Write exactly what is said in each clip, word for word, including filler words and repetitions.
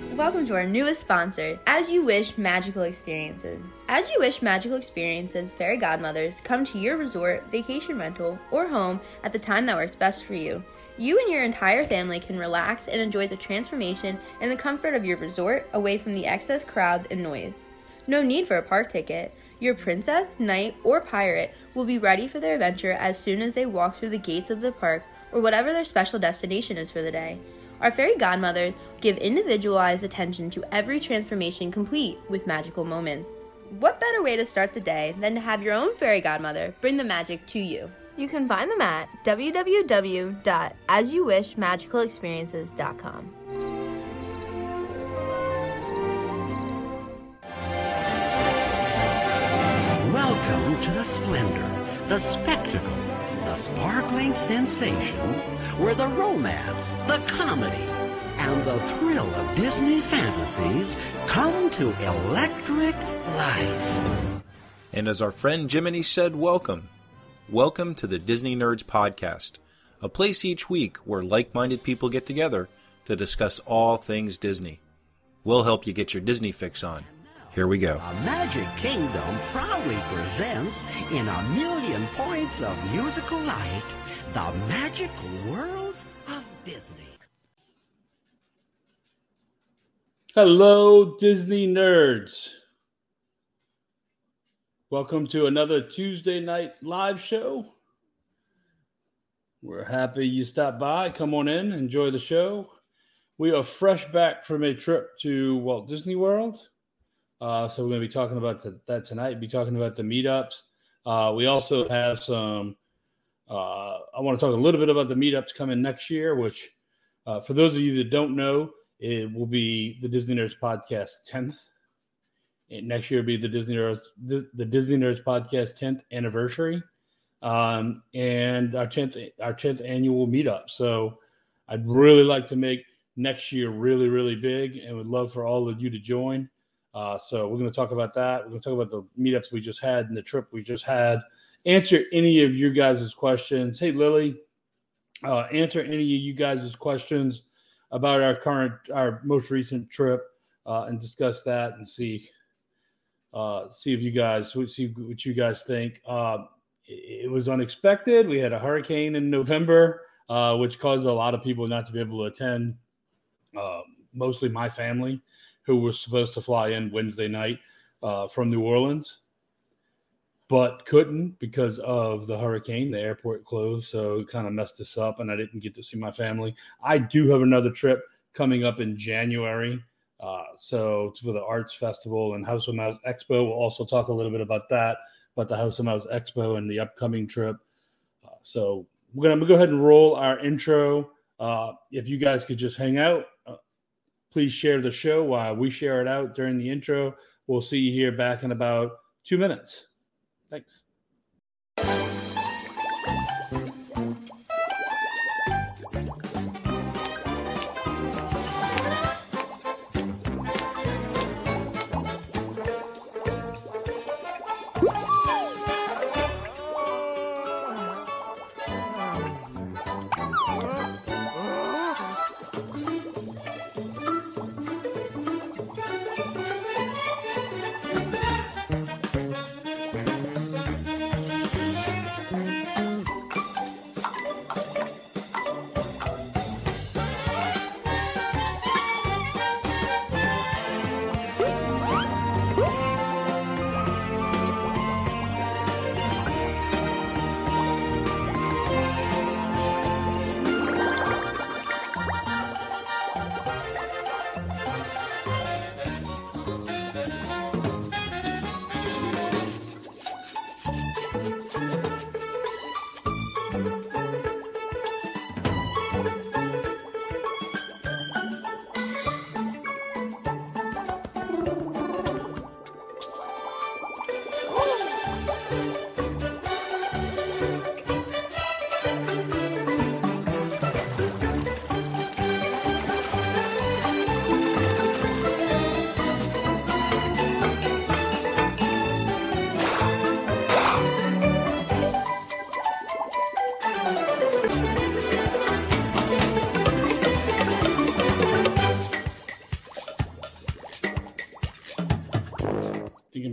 Welcome to our newest sponsor, As You Wish Magical Experiences. As You Wish Magical Experiences fairy godmothers come to your resort, vacation rental, or home at the time that works best for you. You and your entire family can relax and enjoy the transformation and the comfort of your resort away from the excess crowd and noise. No need for a park ticket. Your princess, knight, or pirate will be ready for their adventure as soon as they walk through the gates of the park or whatever their special destination is for the day. Our fairy godmothers give individualized attention to every transformation, complete with magical moments. What better way to start the day than to have your own fairy godmother bring the magic to you? You can find them at w w w dot as you wish magical experiences dot com. Welcome to the splendor, the spectacle, the sparkling sensation, where the romance, the comedy, and the thrill of Disney fantasies come to electric life. And as our friend Jiminy said, welcome. Welcome to the Disney Nerds Podcast, a place each week where like-minded people get together to discuss all things Disney. We'll help you get your Disney fix on. Here we go. A Magic Kingdom proudly presents, in a million points of musical light, the magical worlds of Disney. Hello, Disney Nerds. Welcome to another Tuesday night live show. We're happy you stopped by. Come on in, enjoy the show. We are fresh back from a trip to Walt Disney World. Uh, so we're going to be talking about t- that tonight, be talking about the meetups. Uh, we also have some, uh, I want to talk a little bit about the meetups coming next year, which uh, for those of you that don't know, it will be the Disney Nerds Podcast tenth. And next year will be the Disney Nerds, the Disney Nerds Podcast tenth anniversary, um, and our tenth, our tenth annual meetup. So I'd really like to make next year really, really big, and would love for all of you to join. Uh, so we're going to talk about that. We're going to talk about the meetups we just had and the trip we just had. Answer any of you guys' questions. Hey, Lily, uh, answer any of you guys' questions about our current, our most recent trip, uh, and discuss that and see, uh, see if you guys, see what you guys think. Uh, it, it was unexpected. We had a hurricane in November, uh, which caused a lot of people not to be able to attend. Uh, mostly my family, who was supposed to fly in Wednesday night uh, from New Orleans, but couldn't because of the hurricane. The airport closed, so it kind of messed us up, and I didn't get to see my family. I do have another trip coming up in January, uh, so it's for the Arts Festival and House of Mouse Expo. We'll also talk a little bit about that, about the House of Mouse Expo and the upcoming trip. Uh, so we're going to go ahead and roll our intro. Uh, if you guys could just hang out, uh, please share the show while we share it out during the intro. We'll see you here back in about two minutes. Thanks.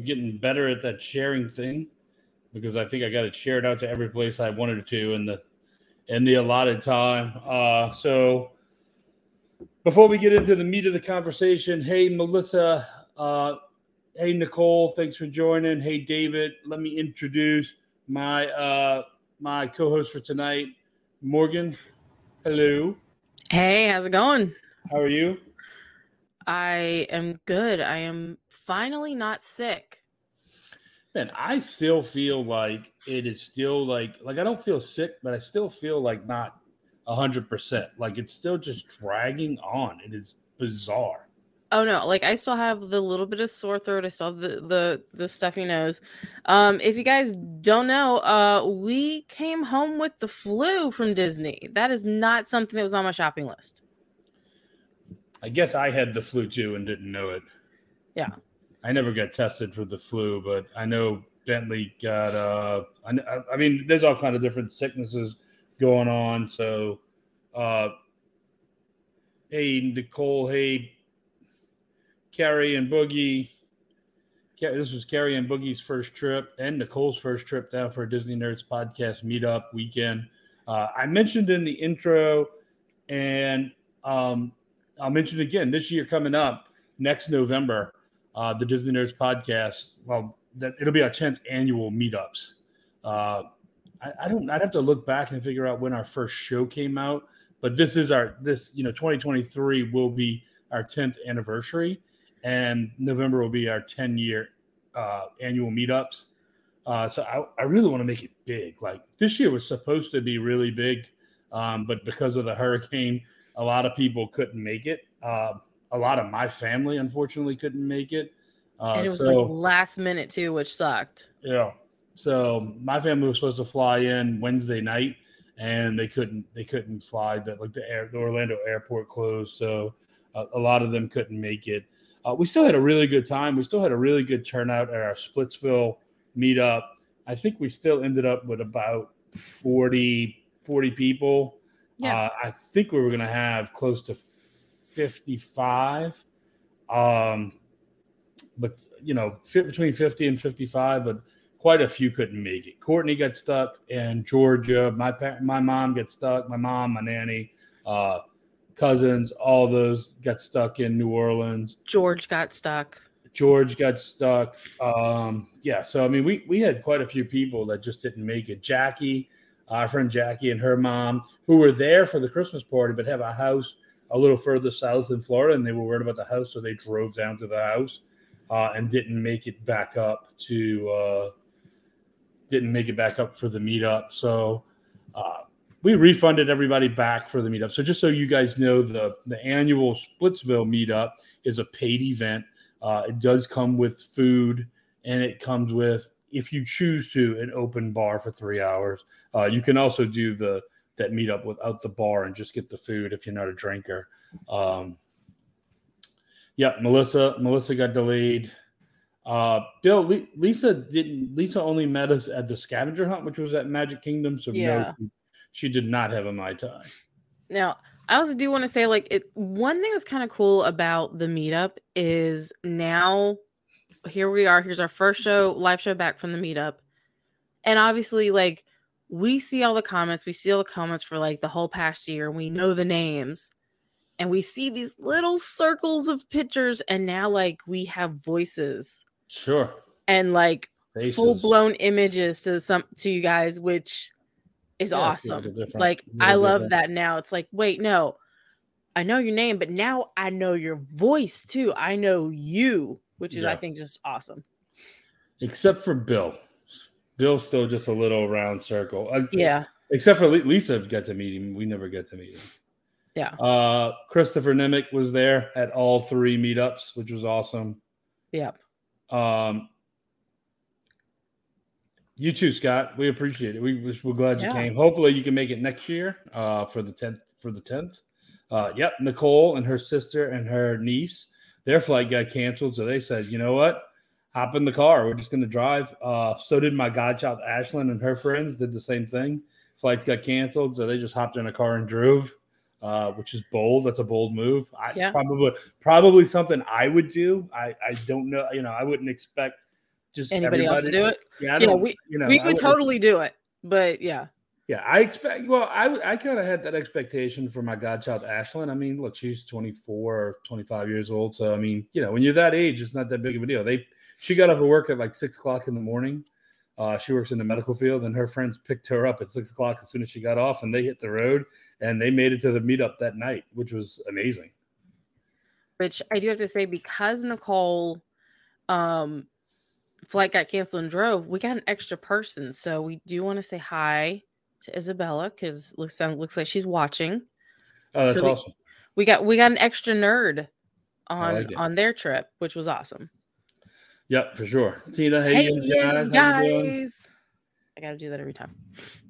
getting better at that sharing thing because I think I got it shared out to every place I wanted it to in the in the allotted time. Uh, so before we get into the meat of the conversation, hey, Melissa, uh, hey, Nicole, thanks for joining. Hey, David, let me introduce my uh, my co-host for tonight, Morgan. Hello. Hey, how's it going? How are you? I am good. I am finally not sick. Man, I still feel like it is still like, like I don't feel sick, but I still feel like not a hundred percent. Like it's still just dragging on. It is bizarre. Oh no, like I still have the little bit of sore throat. I still have the the, the stuffy nose. Um, if you guys don't know, uh, we came home with the flu from Disney. That is not something that was on my shopping list. I guess I had the flu too and didn't know it. Yeah. I never got tested for the flu, but I know Bentley got, uh, I, I mean, there's all kind of different sicknesses going on. So, uh, hey, Nicole, hey, Carrie and Boogie. This was Carrie and Boogie's first trip and Nicole's first trip down for a Disney Nerds podcast meetup weekend. Uh, I mentioned in the intro, and um, I'll mention again this year coming up next November. Uh, the Disney Nerds podcast. Well, that it'll be our tenth annual meetups. Uh, I, I don't. I'd have to look back and figure out when our first show came out. But this is our this. You know, twenty twenty-three will be our tenth anniversary, and November will be our ten year uh, annual meetups. Uh, so I, I really want to make it big. Like this year was supposed to be really big, um, but because of the hurricane, a lot of people couldn't make it. Uh, A lot of my family, unfortunately, couldn't make it. Uh, and it was so, like last minute, too, which sucked. Yeah. So my family was supposed to fly in Wednesday night, and they couldn't They couldn't fly. That like the, air, the Orlando airport closed, so uh, a lot of them couldn't make it. Uh, we still had a really good time. We still had a really good turnout at our Splitsville meetup. I think we still ended up with about forty, forty people. Yeah. Uh, I think we were going to have close to fifty-five, um, but you know, fit between fifty and fifty-five, but quite a few couldn't make it. Courtney got stuck in Georgia. My pa- my mom got stuck. My mom, my nanny, uh, cousins, all those got stuck in New Orleans. George got stuck. George got stuck. Um, yeah, so I mean, we we had quite a few people that just didn't make it. Jackie, our friend Jackie, and her mom, who were there for the Christmas party, but have a house a little further south in Florida, and they were worried about the house, so they drove down to the house uh, and didn't make it back up to uh, didn't make it back up for the meetup. So uh, we refunded everybody back for the meetup. So just so you guys know, the the annual Splitsville meetup is a paid event. Uh, it does come with food, and it comes with, if you choose to, an open bar for three hours. Uh, you can also do the that meetup without the bar and just get the food if you're not a drinker. Um, yeah, Melissa, Melissa got delayed. Uh, Bill, Le- Lisa didn't, Lisa only met us at the scavenger hunt, which was at Magic Kingdom. So Yeah. no, she, she did not have a Mai Tai. Now, I also do want to say, like, it. One thing that's kind of cool about the meetup is now here we are. Here's our first show, live show back from the meetup. And obviously, like, we see all the comments. We see all the comments for like the whole past year. We know the names, and we see these little circles of pictures. And now, like, we have voices, Sure. and like Faces. full blown images to some to you guys, which is Yeah, it's a awesome. little different. Like, A little I love different. that now. It's like, wait, no, I know your name, but now I know your voice too. I know you, which is Yeah. I think just awesome. Except for Bill. Bill's still just a little round circle. Uh, Yeah. Except for Lisa got to meet him. We never got to meet him. Yeah. Uh, Christopher Nimick was there at all three meetups, which was awesome. Yep. Um, you too, Scott. We appreciate it. We, we're glad you Yeah. came. Hopefully you can make it next year uh, for the tenth. For the tenth. Uh, yep, Nicole and her sister and her niece, their flight got canceled. So they said, you know what? Hop in the car. We're just going to drive. Uh, so did my godchild, Ashlyn, and her friends did the same thing. Flights got canceled. So they just hopped in a car and drove, uh, which is bold. That's a bold move. I Yeah. probably, probably something I would do. I, I don't know. You know, I wouldn't expect just anybody else to do it. Yeah, I yeah, don't, we you know, we I would wouldn't- totally do it, but yeah. Yeah, I expect. Well, I I kind of had that expectation for my godchild Ashlyn. I mean, look, she's twenty-four or twenty-five years old, so I mean, you know, when you're that age, it's not that big of a deal. They she got off of work at like six o'clock in the morning. Uh, she works in the medical field, and her friends picked her up at six o'clock as soon as she got off, and they hit the road, and they made it to the meetup that night, which was amazing. Which I do have to say, because Nicole, um, flight got canceled and drove, we got an extra person, so we do want to say hi to Isabella because looks sound looks like she's watching. Oh, that's so we, awesome. We got we got an extra nerd on like on their trip, which was awesome. Yep, for sure. Tina, hey, Hey, you guys, yes, how you doing? guys. I got to do that every time.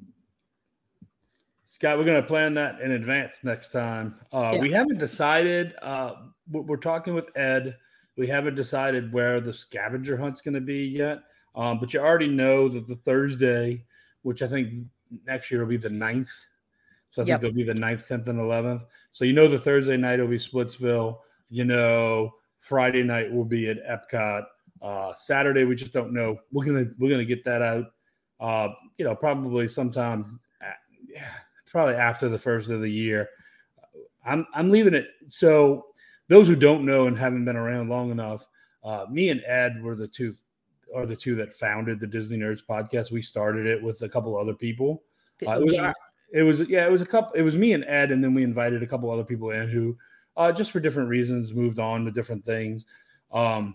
Scott, we're going to plan that in advance next time. Uh, Yeah. We haven't decided. Uh, we're we're talking with Ed. We haven't decided where the scavenger hunt's going to be yet. Um, but you already know that the Thursday, which I think next year will be the ninth. So I Yep. think there'll be the ninth, tenth, and eleventh. So you know the Thursday night will be Splitsville. You know Friday night will be at Epcot. Uh, Saturday, we just don't know. We're gonna we're gonna get that out. Uh, you know, probably sometime, at, yeah, probably after the first of the year. I'm I'm leaving it. So those who don't know and haven't been around long enough, uh, me and Ed were the two are the two that founded the Disney Nerds podcast. We started it with a couple other people. The Uh, it was O Gs. it was yeah, it was a couple. It was me and Ed, and then we invited a couple other people in who, uh, just for different reasons, moved on to different things. Um,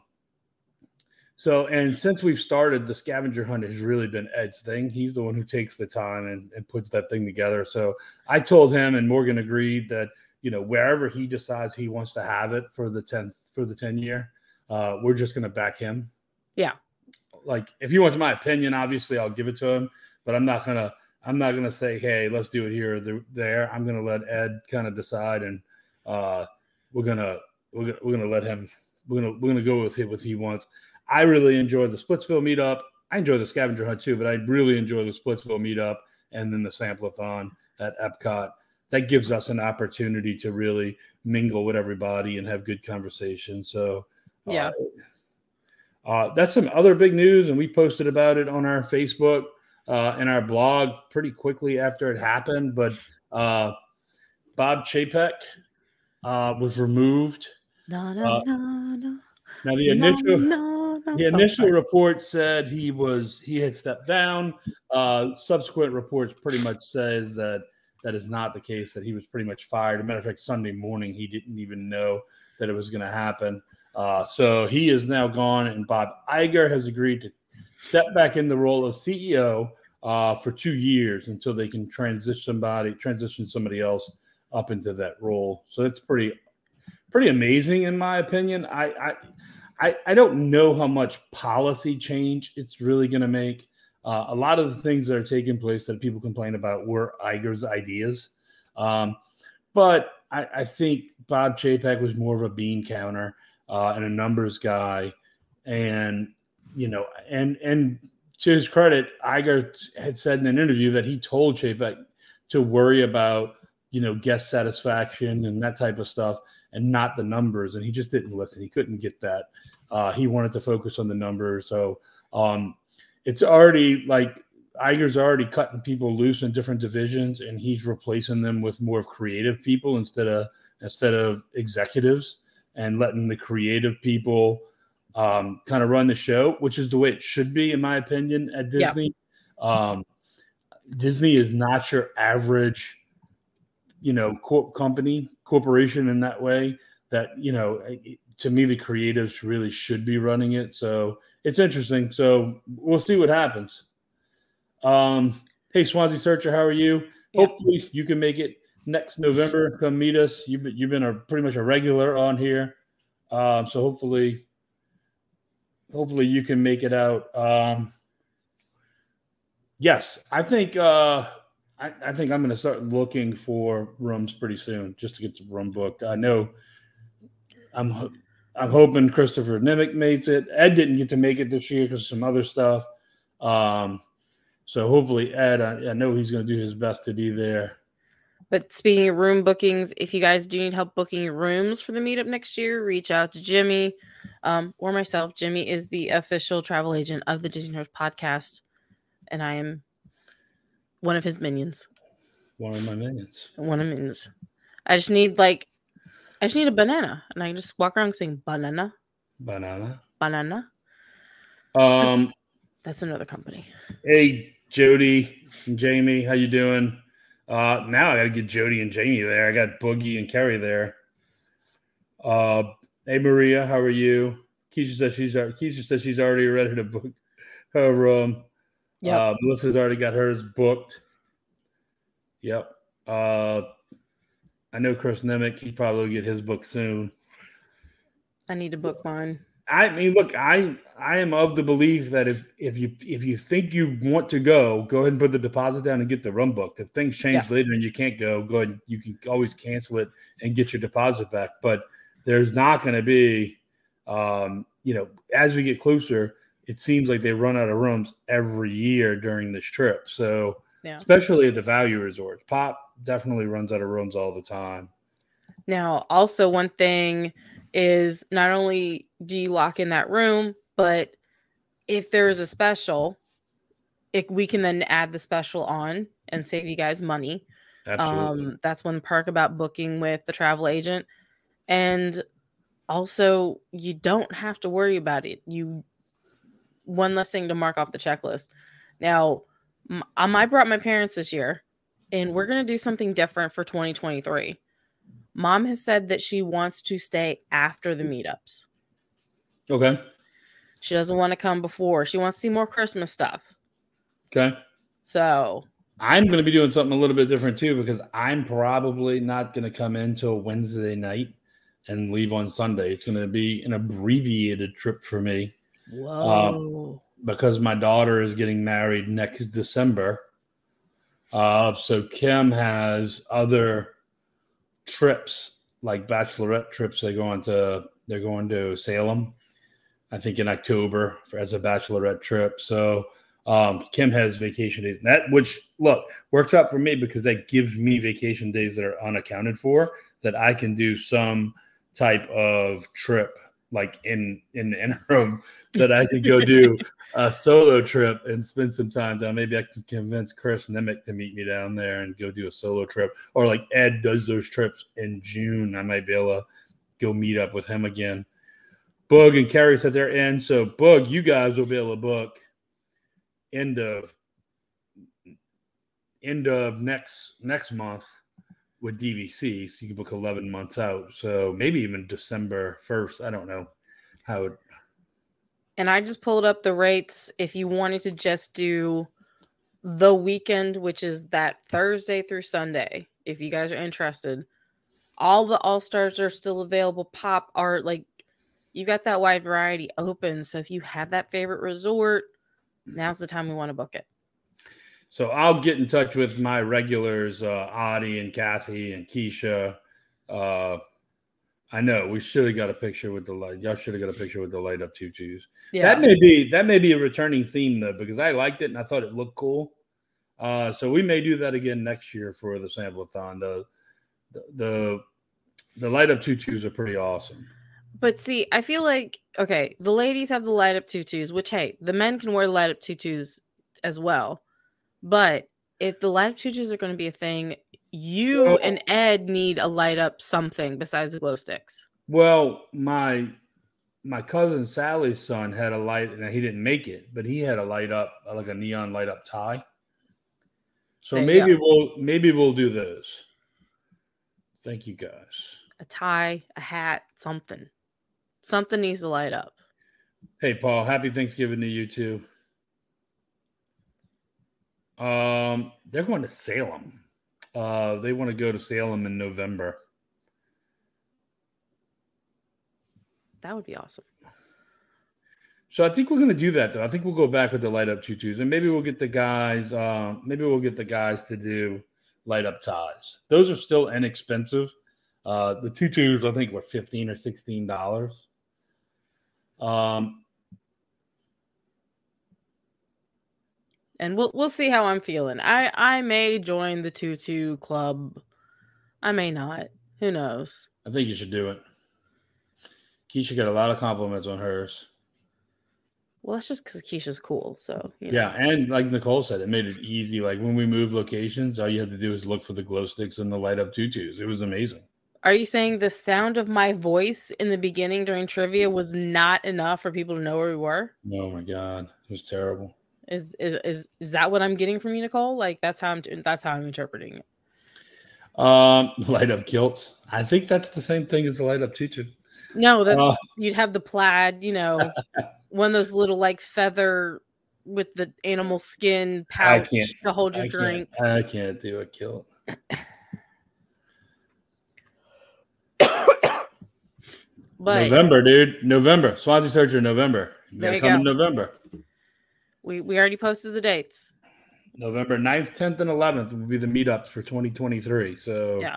So, and since we've started, the scavenger hunt has really been Ed's thing. He's the one who takes the time and, and puts that thing together. So I told him, and Morgan agreed, that, you know, wherever he decides he wants to have it for the tenth, for the ten year, uh, we're just going to back him. Yeah. Like if he wants my opinion, obviously I'll give it to him, but I'm not going to, I'm not going to say, hey, let's do it here or there. I'm going to let Ed kind of decide. And uh, we're going to, we're going to, we're going to let him, we're going to, we're going to go with it, what he wants. I really enjoy the Splitsville meetup. I enjoy the scavenger hunt too, but I really enjoy the Splitsville meetup and then the Sample-a-thon at Epcot. That gives us an opportunity to really mingle with everybody and have good conversation. So, Yeah. Uh, uh, that's some other big news, and we posted about it on our Facebook uh, and our blog pretty quickly after it happened. But uh, Bob Chapek uh, was removed. No, no, Uh, no, no. Now the initial. No, no, no. The Oh, initial sorry. report said he was he had stepped down. Uh, subsequent reports pretty much says that that is not the case. That he was pretty much fired. As a matter of fact, Sunday morning he didn't even know that it was going to happen. Uh, so he is now gone, and Bob Iger has agreed to step back in the role of C E O uh, for two years until they can transition somebody transition somebody else up into that role. So it's pretty pretty amazing in my opinion. I. I I, I don't know how much policy change it's really going to make. Uh, a lot of the things that are taking place that people complain about were Iger's ideas. Um, but I, I think Bob Chapek was more of a bean counter uh, and a numbers guy. And, you know, and and to his credit, Iger had said in an interview that he told Chapek to worry about, you know, guest satisfaction and that type of stuff and not the numbers. And he just didn't listen. He couldn't get that. Uh, he wanted to focus on the numbers. So um, it's already like Iger's already cutting people loose in different divisions, and he's replacing them with more creative people instead of instead of executives, and letting the creative people um, kind of run the show, which is the way it should be, in my opinion, at Disney. Yeah. Um, Disney is not your average, you know, corp company, corporation in that way. That, you know, to me, the creatives really should be running it. So it's interesting. So we'll see what happens. Um, hey, Swansea Searcher, how are you? Yeah. Hopefully you can make it next November. Come meet us. You've been, you've been a, pretty much a regular on here. Um, so hopefully, hopefully you can make it out. Um, yes, I think uh, I, I think I'm going to start looking for rooms pretty soon just to get the room booked. I know I'm I'm hoping Christopher Nimick makes it. Ed didn't get to make it this year because of some other stuff. Um, so hopefully Ed, I, I know he's going to do his best to be there. But speaking of room bookings, if you guys do need help booking your rooms for the meetup next year, reach out to Jimmy. Um, or myself. Jimmy is the official travel agent of the Disney Nerds podcast, and I am one of his minions. One of my minions. One of minions. I just need like, I just need a banana, and I can just walk around saying banana, Banana. banana. Um, That's another company. Hey, Jody and Jamie, how you doing? Uh, now I got to get Jody and Jamie there. I got Boogie and Kerry there. Uh, hey, Maria, how are you? Keisha says she's Keisha says she's already ready to book her room. Yep. Uh, Melissa's already got hers booked. Yep. Uh, I know Chris Nemec. He probably will get his book soon. I need to book mine. I mean, look, I I am of the belief that if if you if you think you want to go, go ahead and put the deposit down and get the room booked. If things change Yeah. later and you can't go, go ahead. You can always cancel it and get your deposit back. But there's not going to be, um, you know, as we get closer, it seems like they run out of rooms every year during this trip. So, Yeah. especially at the value resorts, Pop definitely runs out of rooms all the time. Now, also one thing is not only do you lock in that room, but if there is a special, it, we can then add the special on and save you guys money. Absolutely. Um, that's one perk about booking with the travel agent. And also, you don't have to worry about it. You one less thing to mark off the checklist. Now, m- um, I brought my parents this year, and we're going to do something different for twenty twenty-three. Mom has said that she wants to stay after the meetups. Okay. She doesn't want to come before. She wants to see more Christmas stuff. Okay. So I'm going to be doing something a little bit different too, because I'm probably not going to come in till Wednesday night and leave on Sunday. It's going to be an abbreviated trip for me. Whoa. Um, because my daughter is getting married next December. Uh, so Kim has other trips, like bachelorette trips. They go on to, they're going to Salem, I think in October for, as a bachelorette trip. So um, Kim has vacation days. That, which, look, works out for me because that gives me vacation days that are unaccounted for, that I can do some type of trip, like in, in the interim, that I can go do a solo trip and spend some time down. Maybe I can convince Chris Nemec to meet me down there and go do a solo trip. Or like Ed does those trips in June. I might be able to go meet up with him again. Boog and Carrie said they're in. So Boog, you guys will be able to book end of end of next next month with D V C. So you can book eleven months out. So maybe even December first. I don't know how it. And I just pulled up the rates. If you wanted to just do the weekend, which is that Thursday through Sunday, if you guys are interested, all the All-Stars are still available. Pop art, like, you got that wide variety open. So if you have that favorite resort, now's the time we want to book it. So I'll get in touch with my regulars, uh, Audie and Kathy and Keisha. Uh, I know we should have got a picture with the light. Y'all should have got a picture with the light up tutus. Yeah. That may be that may be a returning theme though, because I liked it and I thought it looked cool. Uh, so we may do that again next year for the sample-a-thon. The the the, the light up tutus are pretty awesome. But see, I feel like, okay, the ladies have the light up tutus, which, hey, the men can wear the light up tutus as well. But if the light up tutus are going to be a thing, you Well- and Ed need a light up something besides the glow sticks. Well, my my cousin Sally's son had a light, and he didn't make it, but he had a light up, like a neon light up tie. So There you maybe go. we'll maybe we'll do those. Thank you guys. A tie, a hat, something. Something needs to light up. Hey Paul, happy Thanksgiving to you too. Um, they're going to Salem. Uh, they want to go to Salem in November. That would be awesome. So I think we're going to do that though. I think we'll go back with the light up tutus, and maybe we'll get the guys. Uh, maybe we'll get the guys to do light up ties. Those are still inexpensive. Uh, the tutus I think were fifteen or sixteen dollars. Um, And we'll we'll see how I'm feeling. I I may join the tutu club. I may not. Who knows? I think you should do it. Keisha got a lot of compliments on hers. Well, that's just because Keisha's cool. So, you know. Yeah, and like Nicole said, it made it easy. Like when we moved locations, all you had to do was look for the glow sticks and the light up tutus. It was amazing. Are you saying the sound of my voice in the beginning during trivia was not enough for people to know where we were? Oh my God, it was terrible. Is is is, is that what I'm getting from you, Nicole? Like that's how I'm that's how I'm interpreting it. Um, light up kilts. I think that's the same thing as the light up tutu. No, that Uh, you'd have the plaid, you know, one of those little like feather with the animal skin pouch to hold your I drink. Can't, I can't do a kilt. But November, dude. November. Swansea Searcher, November. You there gotta you come go. in November. We we already posted the dates. November ninth, tenth, and eleventh will be the meetups for twenty twenty-three. So Yeah.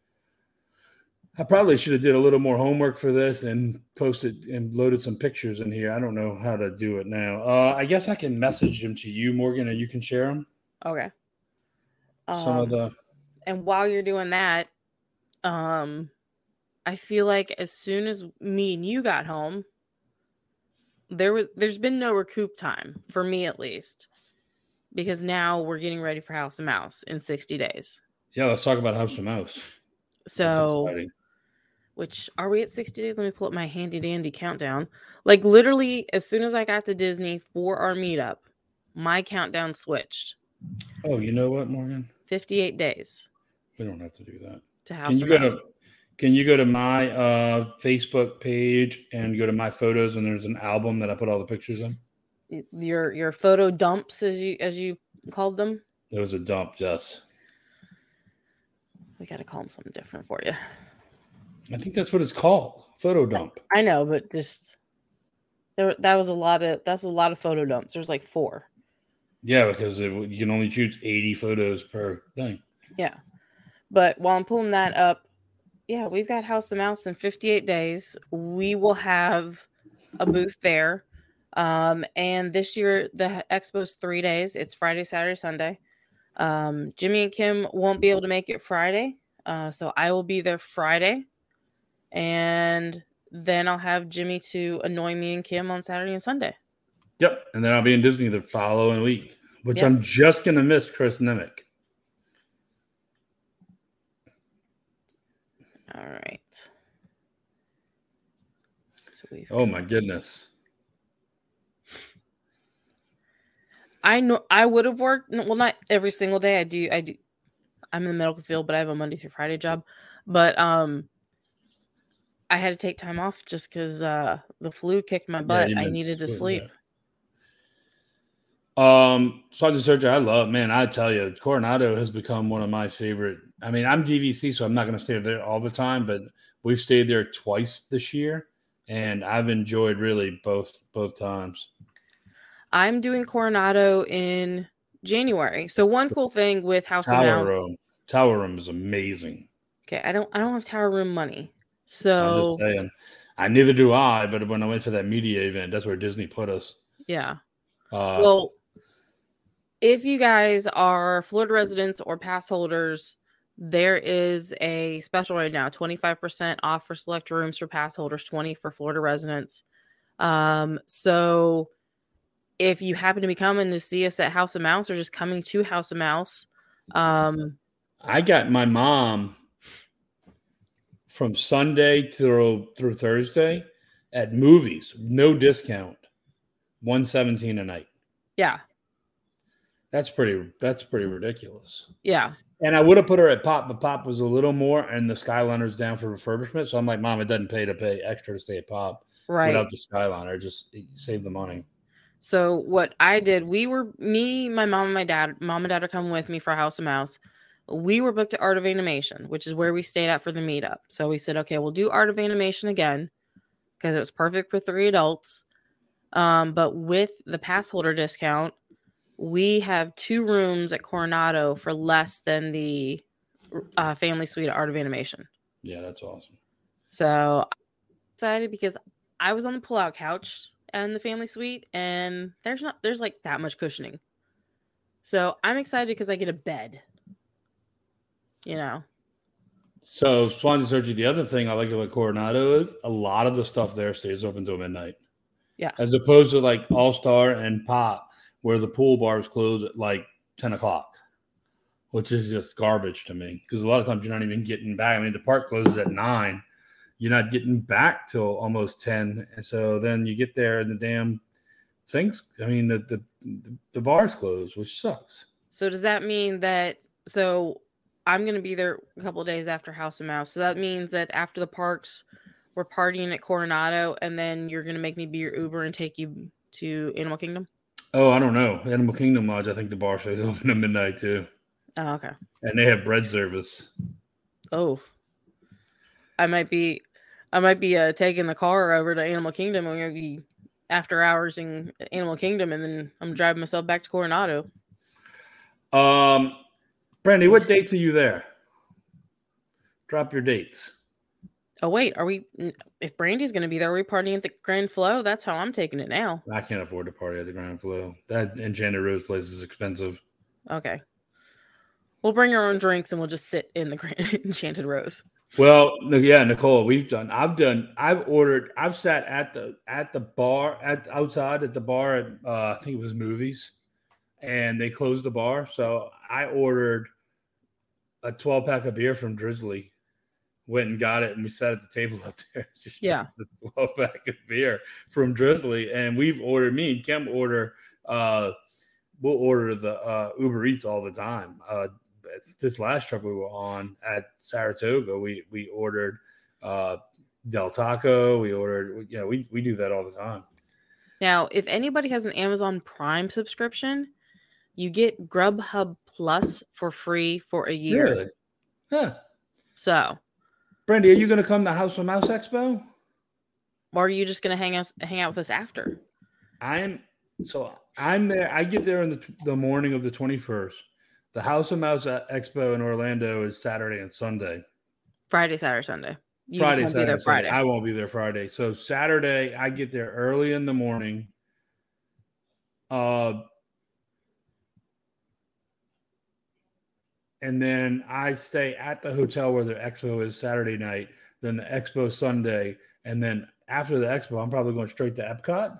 I probably should have did a little more homework for this and posted and loaded some pictures in here. I don't know how to do it now. Uh, I guess I can message them to you, Morgan, and you can share them. Okay. Some Um, of the and while you're doing that, um, I feel like as soon as me and you got home, there was there's been no recoup time for me at least, because now we're getting ready for House of Mouse in sixty days. Yeah, let's talk about House of Mouse. That's So, exciting. which are we at sixty days? Let me pull up my handy dandy countdown. Like literally, as soon as I got to Disney for our meetup, my countdown switched. Oh, you know what, Morgan? fifty-eight days We don't have to do that. to House Can you of go Mouse. to Can you go to my uh, Facebook page and go to my photos? And there's an album that I put all the pictures in. Your your photo dumps, as you as you called them. There was a dump, yes. We got to call them something different for you. I think that's what it's called, photo dump. I know, but just there that was a lot of that's a lot of photo dumps. There's like four. Yeah, because it, you can only choose eighty photos per thing. Yeah, but while I'm pulling that up, yeah, we've got House of Mouse in fifty-eight days. We will have a booth there. Um, and this year the expo's three days. It's Friday, Saturday, Sunday. Um, Jimmy and Kim won't be able to make it Friday. Uh, so I will be there Friday. And then I'll have Jimmy to annoy me and Kim on Saturday and Sunday. Yep. And then I'll be in Disney the following week, which Yep. I'm just going to miss Chris Nemick. All right. So we've Oh, my goodness. I know I would have worked. Well, not every single day. I do. I do. I'm in the medical field, but I have a Monday through Friday job. But um, I had to take time off just because uh, the flu kicked my butt. you I mentioned needed to it, sleep. yeah. Um, Sergeant Searcher, I love, man, I tell you, Coronado has become one of my favorite. I mean, I'm D V C, so I'm not going to stay there all the time, but we've stayed there twice this year, and I've enjoyed really both both times. I'm doing Coronado in January. So one cool thing with House of Tower Mouse. Room, Tower Room is amazing. Okay, I don't. I don't have Tower Room money. I'm So just saying. I neither do I, but when I went for that media event, that's where Disney put us. yeah. Uh, Well, if you guys are Florida residents or pass holders, there is a special right now, twenty-five percent off for select rooms for pass holders, twenty for Florida residents. Um, so if you happen to be coming to see us at House of Mouse or just coming to House of Mouse, um, I got my mom from Sunday through through Thursday at movies, no discount, one seventeen a night. yeah, That's pretty. That's pretty ridiculous. yeah. And I would have put her at Pop, but Pop was a little more, and the Skyliner's down for refurbishment. So I'm like, Mom, it doesn't pay to pay extra to stay at Pop Right. without the Skyliner. Just save the money. So what I did, we were me, my mom, and my dad. Mom and dad are coming with me for House of Mouse. We were booked at Art of Animation, which is where we stayed at for the meetup. So we said, okay, we'll do Art of Animation again because it was perfect for three adults. Um, but with the pass holder discount, we have two rooms at Coronado for less than the uh, family suite at Art of Animation. Yeah, that's awesome. So I'm excited because I was on the pull-out couch and the family suite, and there's not there's like that much cushioning. So I'm excited because I get a bed. You know. So Swansea Surgery, the other thing I like about Coronado is a lot of the stuff there stays open till midnight. Yeah. As opposed to like All Star and Pop, where the pool bars close at like ten o'clock, which is just garbage to me. Because a lot of times you're not even getting back. I mean, the park closes at nine. You're not getting back till almost ten. And so then you get there and the damn things, I mean, the the, the bars close, which sucks. So does that mean that, so I'm going to be there a couple of days after House of Mouse. So that means that after the parks, we're partying at Coronado, and then you're going to make me be your Uber and take you to Animal Kingdom? Oh, I don't know. Animal Kingdom Lodge, I think the bar stays open at midnight too. Oh, okay. And they have bread service. Oh. I might be I might be uh, taking the car over to Animal Kingdom. I'm going to be after hours in Animal Kingdom, and then I'm driving myself back to Coronado. Um, Brandy, what dates are you there? Drop your dates. Oh, wait. Are we, if Brandy's going to be there, are we partying at the Grand Flow? That's how I'm taking it now. I can't afford to party at the Grand Flow. That Enchanted Rose place is expensive. Okay. We'll bring our own drinks and we'll just sit in the Grand Enchanted Rose. Well, yeah, Nicole, we've done, I've done, I've ordered, I've sat at the, at the bar, at outside at the bar at, uh, I think it was Movies, and they closed the bar. So I ordered a twelve pack of beer from Drizzly, went and got it, and we sat at the table up there. Just Yeah. The twelve pack of beer from Drizzly. And we've ordered, me and Kim order, uh, we'll order the uh, Uber Eats all the time. Uh, this last trip we were on at Saratoga, we we ordered uh, Del Taco. We ordered, you know, we, we do that all the time. Now, if anybody has an Amazon Prime subscription, you get Grubhub Plus for free for a year. Really? Huh. So, Brandy, are you going to come to House of Mouse Expo? or are you just going to hang us hang out with us after? I'm so I'm there. I get there in the the morning of the twenty-first. The House of Mouse Expo in Orlando is Saturday and Sunday. Friday, Saturday, Sunday. You Friday, just won't Saturday, be there Friday. Sunday. I won't be there Friday. So Saturday, I get there early in the morning. Uh, and then I stay at the hotel where the expo is Saturday night, then the expo Sunday, and then after the expo, I'm probably going straight to Epcot.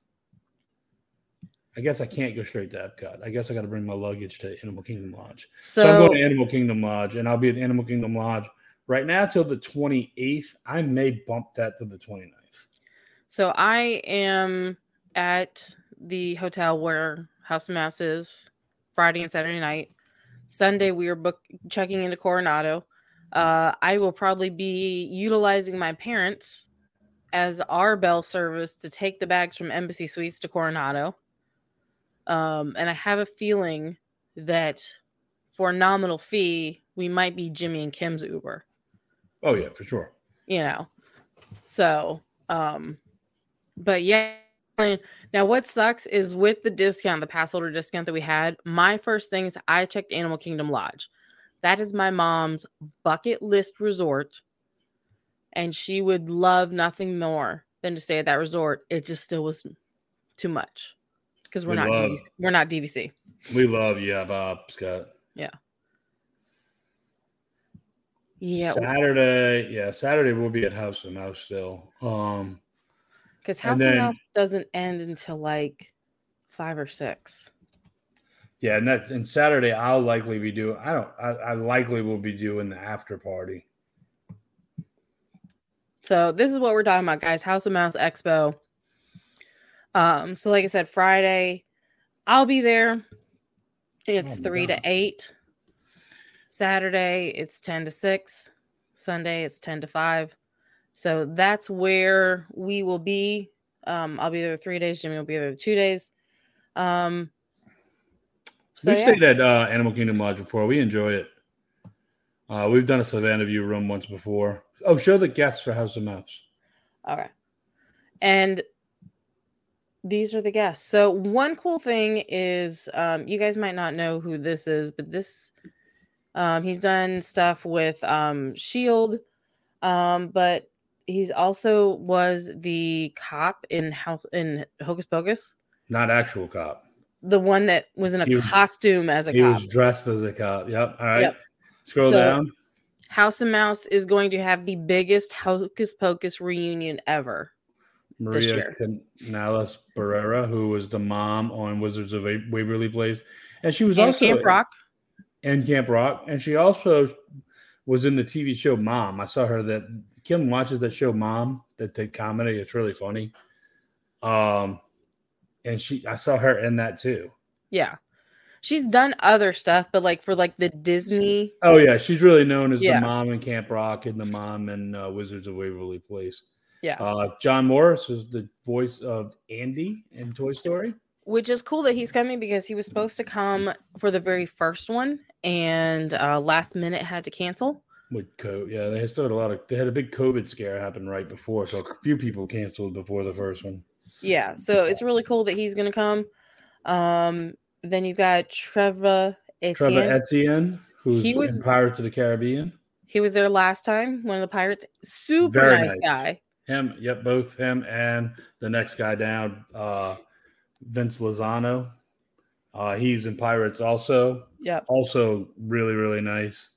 I guess I can't go straight to Epcot. I guess I got to bring my luggage to Animal Kingdom Lodge. So, so I'm going to Animal Kingdom Lodge, and I'll be at Animal Kingdom Lodge right now till the twenty-eighth. I may bump that to the twenty-ninth. So I am at the hotel where House of Mouse is Friday and Saturday night. Sunday, we are book checking into Coronado. Uh, I will probably be utilizing my parents as our bell service to take the bags from Embassy Suites to Coronado. Um, and I have a feeling that for a nominal fee, we might be Jimmy and Kim's Uber. Oh, yeah, for sure. You know, so, um, but yeah. Now, what sucks is with the discount, the pass holder discount that we had, my first thing is I checked Animal Kingdom Lodge. That is my mom's bucket list resort, and she would love nothing more than to stay at that resort. It just still was too much. Because we're we not love, D V C. We're not D V C. We love you, Bob, Scott. Yeah. Yeah. Saturday, yeah, Saturday we'll be at House of Mouse still. Um, because House then, of Mouse doesn't end until like five or six. Yeah, and that and Saturday I'll likely be doing. I don't. I, I likely will be doing the after party. So this is what we're talking about, guys. House of Mouse Expo. Um, so like I said, Friday, I'll be there. It's oh three God. to eight. Saturday, it's ten to six. Sunday, it's ten to five. So that's where we will be. Um, I'll be there three days. Jimmy will be there two days. Um, so we've yeah. stayed at uh, Animal Kingdom Lodge before. We enjoy it. Uh, we've done a Savannah View room once before. Oh, show the guests for House of Mouse. Okay. And these are the guests. So one cool thing is, um, you guys might not know who this is, but this, um, he's done stuff with um, S H I E L D, um, but he's also was the cop in House in Hocus Pocus. Not actual cop. The one that was in a he was, costume as a he cop. He was dressed as a cop. Yep. All right. Yep. Scroll so, down. House and Mouse is going to have the biggest Hocus Pocus reunion ever. Maria Canales Barrera, who was the mom on Wizards of Waverly Place, and she was and also Camp Rock. And Camp Rock, and she also was in the T V show Mom. I saw her that Kim watches that show Mom, that the comedy. It's really funny. Um, and she, I saw her in that too. Yeah, she's done other stuff, but like for like the Disney. Oh yeah, she's really known as yeah. the mom in Camp Rock and the mom in uh, Wizards of Waverly Place. Yeah. Uh, John Morris is the voice of Andy in Toy Story. Which is cool that he's coming because he was supposed to come for the very first one and uh, last minute had to cancel. With COVID, yeah, they still had a lot of. They had a big COVID scare happen right before, so a few people canceled before the first one. Yeah, so it's really cool that he's going to come. Um, then you've got Trevor Etienne. Trevor Etienne, who's he was, in Pirates of the Caribbean. He was there last time, one of the pirates. Super Very nice, nice guy. Him, yep, both him and the next guy down, uh, Vince Lozano. Uh, he's in Pirates also. Yep. Also really, really nice.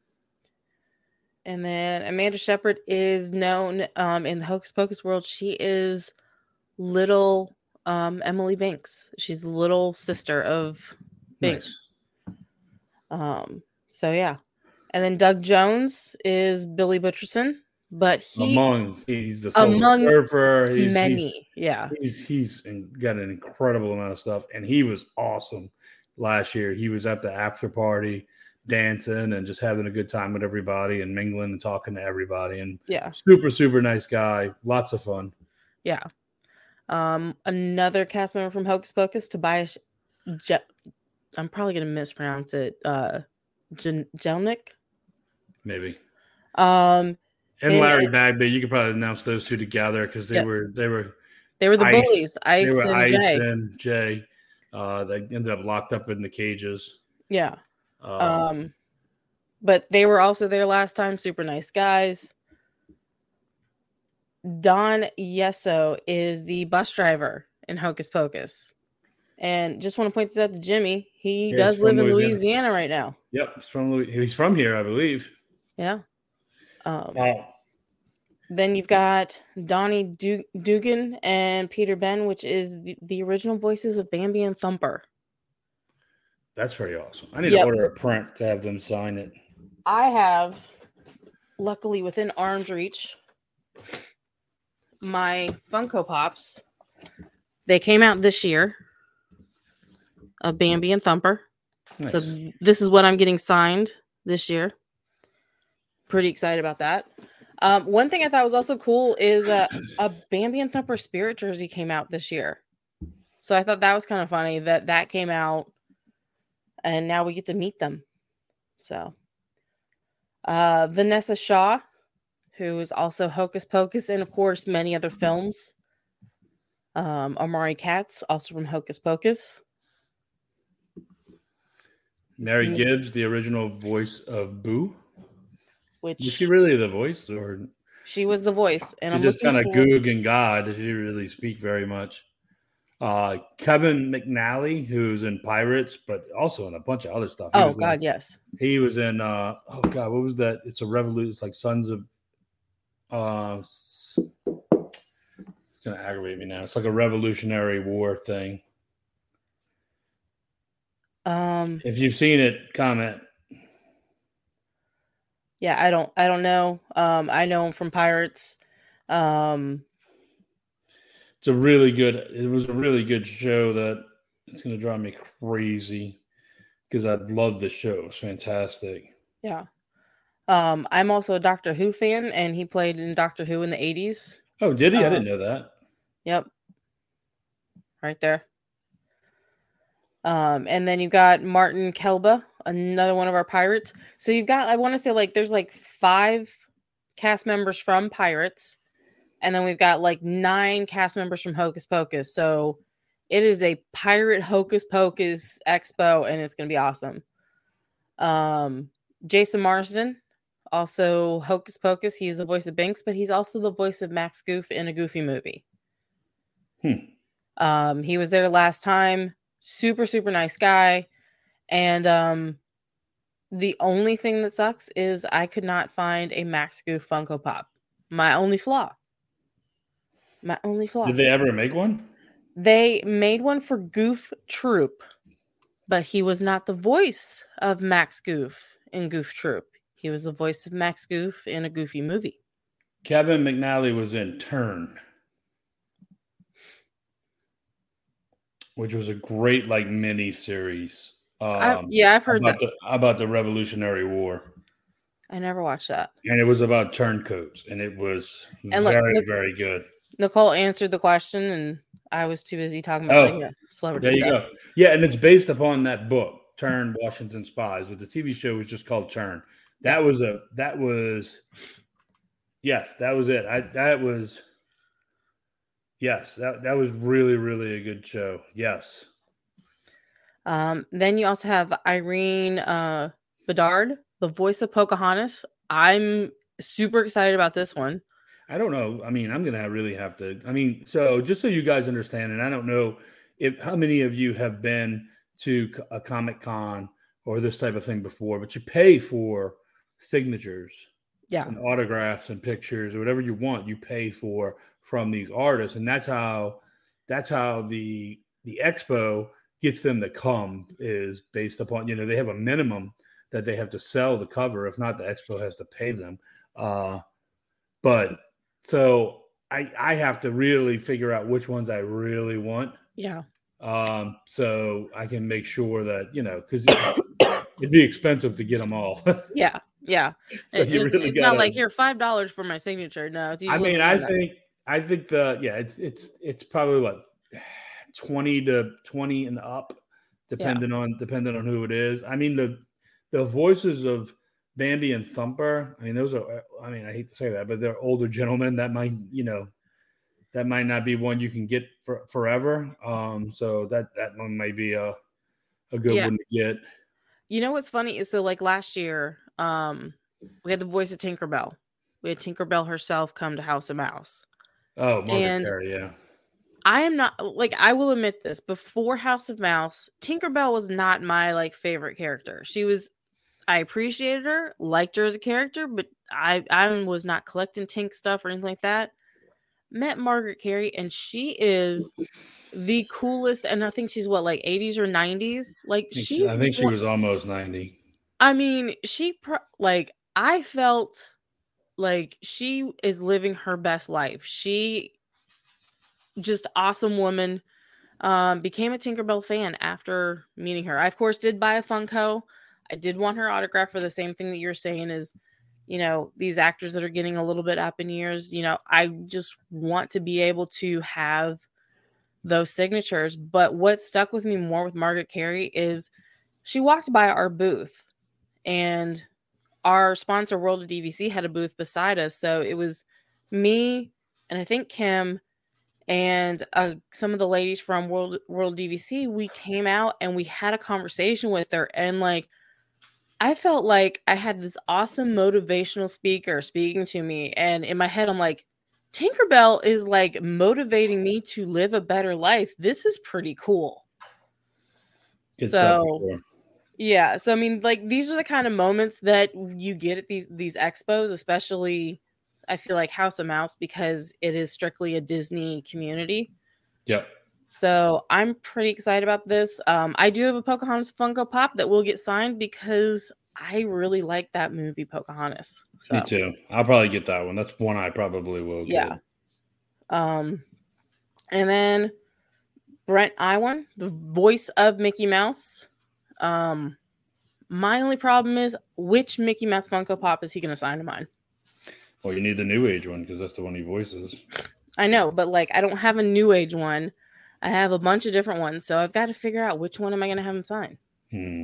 And then Amanda Shepard is known um, in the Hocus Pocus world. She is little um, Emily Banks. She's the little sister of Banks. Nice. Um. So yeah. And then Doug Jones is Billy Butcherson, but he among he's the Silver among Surfer. He's, many, he's, yeah. He's he's got an incredible amount of stuff, and he was awesome last year. He was at the after party, dancing and just having a good time with everybody, and mingling and talking to everybody. And yeah, super super nice guy. Lots of fun. Yeah. Um. Another cast member from Hocus Pocus, Tobias. Je- I'm probably gonna mispronounce it. Uh, Jen- Jelnick. Maybe. Um, and, and Larry Bagby, you could probably announce those two together because they yep. were they were they were the Ice, bullies, Ice, they were and, Ice Jay. and Jay. Uh, they ended up locked up in the cages. Yeah. Um, um, but they were also there last time. Super nice guys. Don Yeso is the bus driver in Hocus Pocus. And just want to point this out to Jimmy. He yeah, does live in Louisiana. Louisiana right now. Yep, he's from Louis- he's from here, I believe. Yeah. Um, wow. Then you've got Donnie du- Dugan and Peter Ben, which is the, the original voices of Bambi and Thumper. That's very awesome. I need yep. to order a print to have them sign it. I have, luckily within arm's reach, my Funko Pops. They came out this year. Of Bambi and Thumper. Nice. So th- this is what I'm getting signed this year. Pretty excited about that. Um, one thing I thought was also cool is uh, a Bambi and Thumper spirit jersey came out this year. So I thought that was kind of funny that that came out and now we get to meet them. So uh, Vanessa Shaw, who is also Hocus Pocus and of course many other films. Um, Amari Katz, also from Hocus Pocus. Mary Gibbs, the original voice of Boo. Which was she really the voice, or she was the voice? And she I'm just kind of for... Goog and God. She didn't really speak very much. Uh, Kevin McNally, who's in Pirates, but also in a bunch of other stuff. He oh God, in, yes. He was in. Uh, oh God, what was that? It's a revolution. It's like Sons of. Uh, it's gonna aggravate me now. It's like a Revolutionary War thing. Um, if you've seen it, comment. Yeah, I don't I don't know. Um, I know him from Pirates. Um, it's a really good it was a really good show that it's gonna drive me crazy because I love the show. It's fantastic. Yeah. Um, I'm also a Doctor Who fan, and he played in Doctor Who in the eighties. Oh, did he? Um, I didn't know that. Yep. Right there. Um, and then you've got Martin Kelba, another one of our pirates. So you've got, I want to say like, there's like five cast members from Pirates. And then we've got like nine cast members from Hocus Pocus. So it is a pirate Hocus Pocus expo and it's going to be awesome. Um, Jason Marsden, also Hocus Pocus. He's the voice of Binks, but he's also the voice of Max Goof in a Goofy movie. Hmm. Um, he was there last time. Super, super nice guy. And um, The only thing that sucks is I could not find a Max Goof Funko Pop. My only flaw. My only flaw. Did they ever make one? They made one for Goof Troop, but he was not the voice of Max Goof in Goof Troop. He was the voice of Max Goof in a Goofy movie. Kevin McNally was in Turn, which was a great like mini series. Um, I, yeah, I've heard about that. The, about the Revolutionary War. I never watched that. And it was about turncoats, and it was and look, very, look, very good. Nicole answered the question, and I was too busy talking about oh, like, celebrity there you stuff. go. Yeah, and it's based upon that book, Turn, Washington Spies, but the T V show was just called Turn. That was a that was yes, that was it. I that was yes, that that was really, really a good show. Yes. Um, then you also have Irene uh, Bedard, the voice of Pocahontas. I'm super excited about this one. I don't know. I mean, I'm going to really have to. I mean, so just so you guys understand, and I don't know if how many of you have been to a Comic Con or this type of thing before, but you pay for signatures, yeah, and autographs and pictures or whatever you want. You pay for from these artists, and that's how that's how the the expo gets them to come, is based upon, you know, they have a minimum that they have to sell the cover. If not, the expo has to pay them. Uh, but so I, I have to really figure out which ones I really want. Yeah. Um, so I can make sure that, you know, because it'd be expensive to get them all. yeah. Yeah. So it, you it's really it's gotta, not like, here, five dollars for my signature. No, it's I mean, I think, I think the, yeah, it's, it's, it's probably what, twenty to twenty and up, depending yeah. on, depending on who it is. I mean, the, the voices of Bambi and Thumper, I mean, those are, I mean, I hate to say that, but they're older gentlemen that might, you know, that might not be one you can get for forever. Um, so that, that one might be a, a good yeah. one to get. You know, what's funny is, so like last year, um, we had the voice of Tinkerbell. We had Tinkerbell herself come to House of Mouse. Oh, Margaret Carey, yeah. I am not, like, I will admit this, before House of Mouse, Tinkerbell was not my like favorite character. She was, I appreciated her, liked her as a character, but I, I was not collecting Tink stuff or anything like that. Met Margaret Carey, and she is the coolest. And I think she's what, like eighties or nineties? Like, I she's, I think she was almost ninety. I mean, she, pro- like, I felt like she is living her best life. She, just awesome woman. Um, became a Tinkerbell fan after meeting her. I, of course, did buy a Funko. I did want her autograph for the same thing that you're saying is, you know, these actors that are getting a little bit up in years, you know, I just want to be able to have those signatures. But what stuck with me more with Margaret Carey is she walked by our booth, and our sponsor, World of D V C, had a booth beside us. So it was me and I think Kim and uh, some of the ladies from World World D V C. We came out and we had a conversation with her, and like, I felt like I had this awesome motivational speaker speaking to me, and in my head I'm like, Tinkerbell is like motivating me to live a better life. This is pretty cool. Good so yeah, so I mean, like, these are the kind of moments that you get at these these expos, especially I feel like House of Mouse, because it is strictly a Disney community. Yep. So I'm pretty excited about this. Um, I do have a Pocahontas Funko Pop that will get signed because I really like that movie, Pocahontas. So. Me too. I'll probably get that one. That's one I probably will get. Yeah. Um, and then Brent Iwan, the voice of Mickey Mouse. Um, my only problem is, which Mickey Mouse Funko Pop is he going to sign to mine? Well, you need the New Age one because that's the one he voices. I know, but like, I don't have a New Age one. I have a bunch of different ones, so I've got to figure out which one am I going to have him sign. Hmm.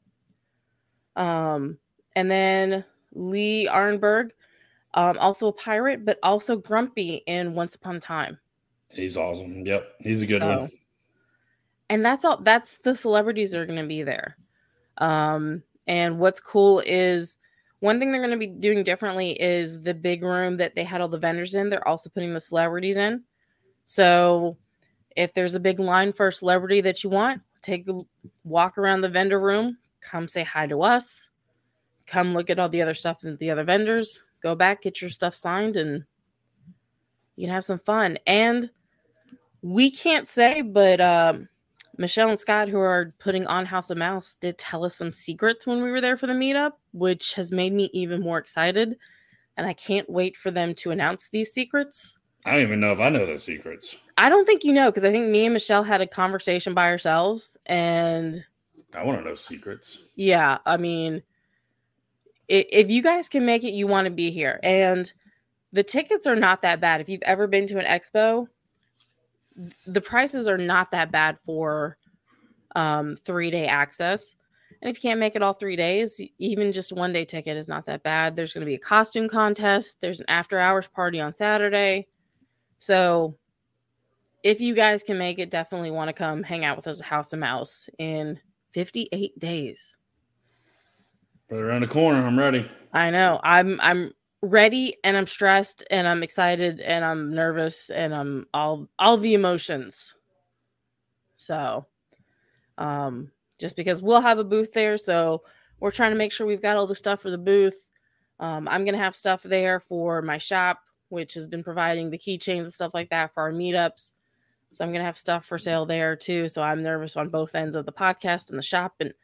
Um, and then Lee Arnberg, um, also a pirate, but also Grumpy in Once Upon a Time. He's awesome. Yep, he's a good so, one. And that's all. That's the celebrities that are going to be there. Um, and what's cool is, one thing they're going to be doing differently is the big room that they had all the vendors in. They're also putting the celebrities in. So if there's a big line for a celebrity that you want, take a walk around the vendor room, come say hi to us. come look at all the other stuff and the other vendors, go back, get your stuff signed, and you can have some fun. And we can't say, but um, Michelle and Scott, who are putting on House of Mouse, did tell us some secrets when we were there for the meetup, which has made me even more excited. And I can't wait for them to announce these secrets. I don't even know if I know the secrets. I don't think you know, because I think me and Michelle had a conversation by ourselves. And I want to know secrets. yeah, I mean, if, if you guys can make it, you want to be here. And the tickets are not that bad. If you've ever been to an expo, the prices are not that bad for um, three-day access. And if you can't make it all three days, even just one day ticket is not that bad. There's going to be a costume contest. There's an after hours party on Saturday. So if you guys can make it, definitely want to come hang out with us at House of Mouse in fifty-eight days. Right around the corner. I'm ready. I know. I'm I'm ready, and I'm stressed, and I'm excited, and I'm nervous, and I'm all all the emotions. So um just because we'll have a booth there, so we're trying to make sure we've got all the stuff for the booth. um I'm gonna have stuff there for my shop, which has been providing the keychains and stuff like that for our meetups. So I'm gonna have stuff for sale there too. So I'm nervous on both ends of the podcast and the shop, and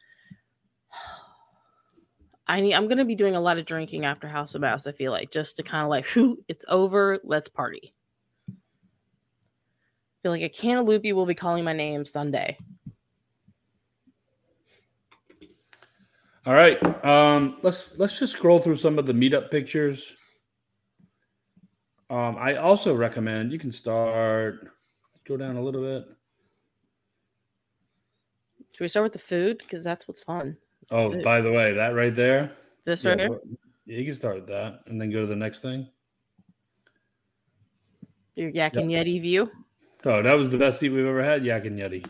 I need, I'm going to be doing a lot of drinking after House of Mouse, I feel like, just to kind of like, whew, it's over, let's party. I feel like a can of loopy will be calling my name Sunday. All right. Um, let's let's just scroll through some of the meetup pictures. Um, I also recommend you can start, go down a little bit. Should we start with the food? Because that's what's fun. It's Oh, food. by the way, that right there. This Yeah, right here? what- yeah, you can start with that and then go to the next thing. Your Yak and Yeti view? Oh, that was the best seat we've ever had, Yak and Yeti.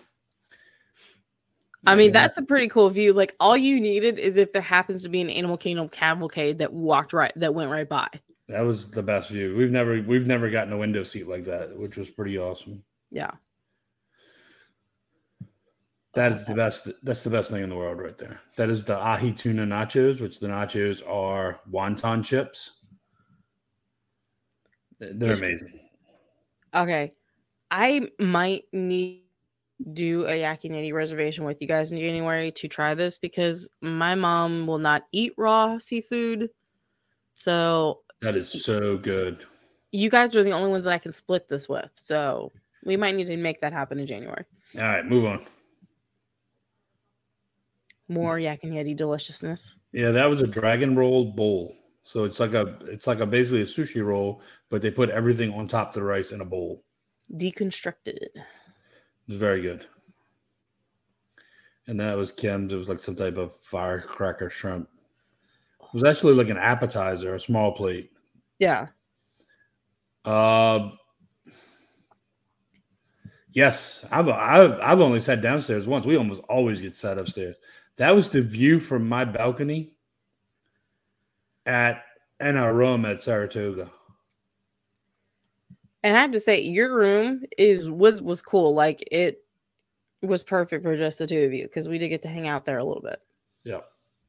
I mean, Yeah. that's a pretty cool view. Like, all you needed is if there happens to be an Animal Kingdom cavalcade that walked right, that went right by. That was the best view. We've never we've never gotten a window seat like that, which was pretty awesome. Yeah. That is the best. That's the best thing in the world right there. That is the ahi tuna nachos, which the nachos are wonton chips. They're amazing. Okay. I might need to do a Yak and Yeti reservation with you guys in January to try this, because my mom will not eat raw seafood. So That is so good. you guys are the only ones that I can split this with. So we might need to make that happen in January. All right, move on. More Yak and Yeti deliciousness. Yeah, that was a dragon roll bowl. So it's like a it's like a basically a sushi roll, but they put everything on top of the rice in a bowl. Deconstructed. It was very good. And that was Kim's. It was like some type of firecracker shrimp. It was actually like an appetizer, a small plate. Yeah. Uh, yes, I've, I've I've only sat downstairs once. We almost always get sat upstairs. That was the view from my balcony at in our room at Saratoga. And I have to say, your room is was was cool. Like, it was perfect for just the two of you, because we did get to hang out there a little bit. Yep.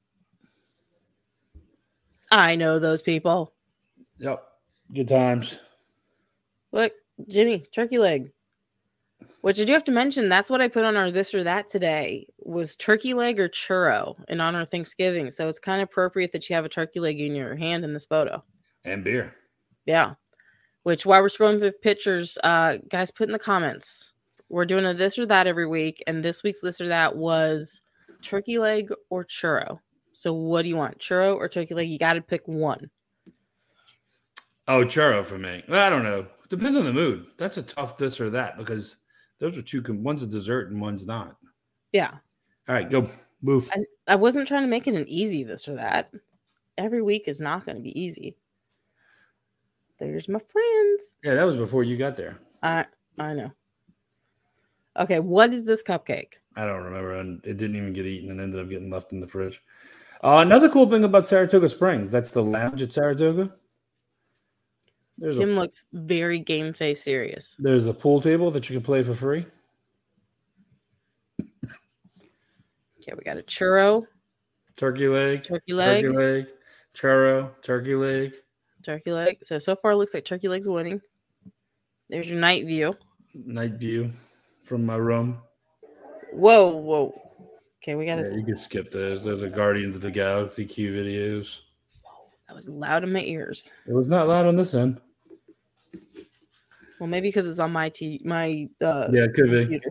I know those people. Yep. Good times. Look, Jimmy, turkey leg. Which I do have to mention, that's what I put on our this or that today, was turkey leg or churro in honor of Thanksgiving. So it's kind of appropriate that you have a turkey leg in your hand in this photo. And beer. Yeah. Which, while we're scrolling through the pictures, uh, guys, put in the comments. We're doing a this or that every week, and this week's this or that was turkey leg or churro. So what do you want, churro or turkey leg? You got to pick one. Oh, churro for me. Well, I don't know. Depends on the mood. That's a tough this or that, because those are two. One's a dessert and one's not. Yeah. All right, go move. I, I wasn't trying to make it an easy this or that. Every week is not going to be easy. There's my friends. Yeah, that was before you got there. I I know. Okay, what is this cupcake? I don't remember, and it didn't even get eaten and ended up getting left in the fridge. Uh, another cool thing about Saratoga Springs, that's the lounge at Saratoga. There's Kim a, looks very game face serious. there's a pool table that you can play for free. Okay, we got a churro, turkey leg, turkey leg, turkey leg, churro, turkey leg, turkey leg. So so far, it looks like turkey leg's winning. There's your night view. Night view from my room. Whoa, whoa. Okay, we gotta. Yeah, see. you can skip those. Those are Guardians of the Galaxy Q videos. That was loud in my ears. It was not loud on this end. Well, maybe because it's on my t my uh, Yeah, it could be. computer.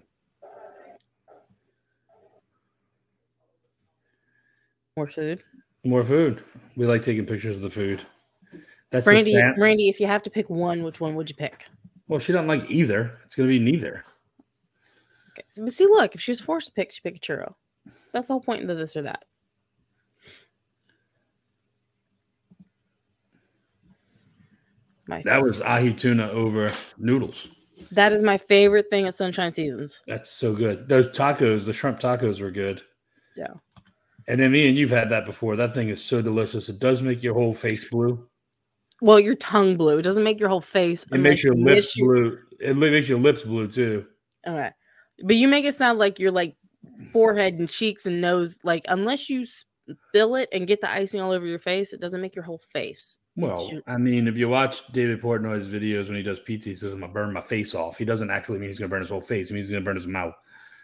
More food. More food. We like taking pictures of the food. That's Randy, the San- Randy, if you have to pick one, which one would you pick? Well, she doesn't like either. It's going to be neither. Okay. So, but see, look, if she was forced to pick, she'd pick a churro. That's the whole point of this or that. My That was ahi tuna over noodles. That is my favorite thing at Sunshine Seasons. That's so good. Those tacos, the shrimp tacos were good. Yeah. And then me and you've had that before. That thing is so delicious. It does make your whole face blue. Well, your tongue blue. It doesn't make your whole face. It makes your you lips your... blue. It makes your lips blue too. Okay. But you make it sound like your like forehead and cheeks and nose, like unless you spill it and get the icing all over your face, it doesn't make your whole face. Well, Shoot. I mean, if you watch David Portnoy's videos when he does pizza, he says, I'm going to burn my face off. He doesn't actually mean he's going to burn his whole face. He means he's going to burn his mouth.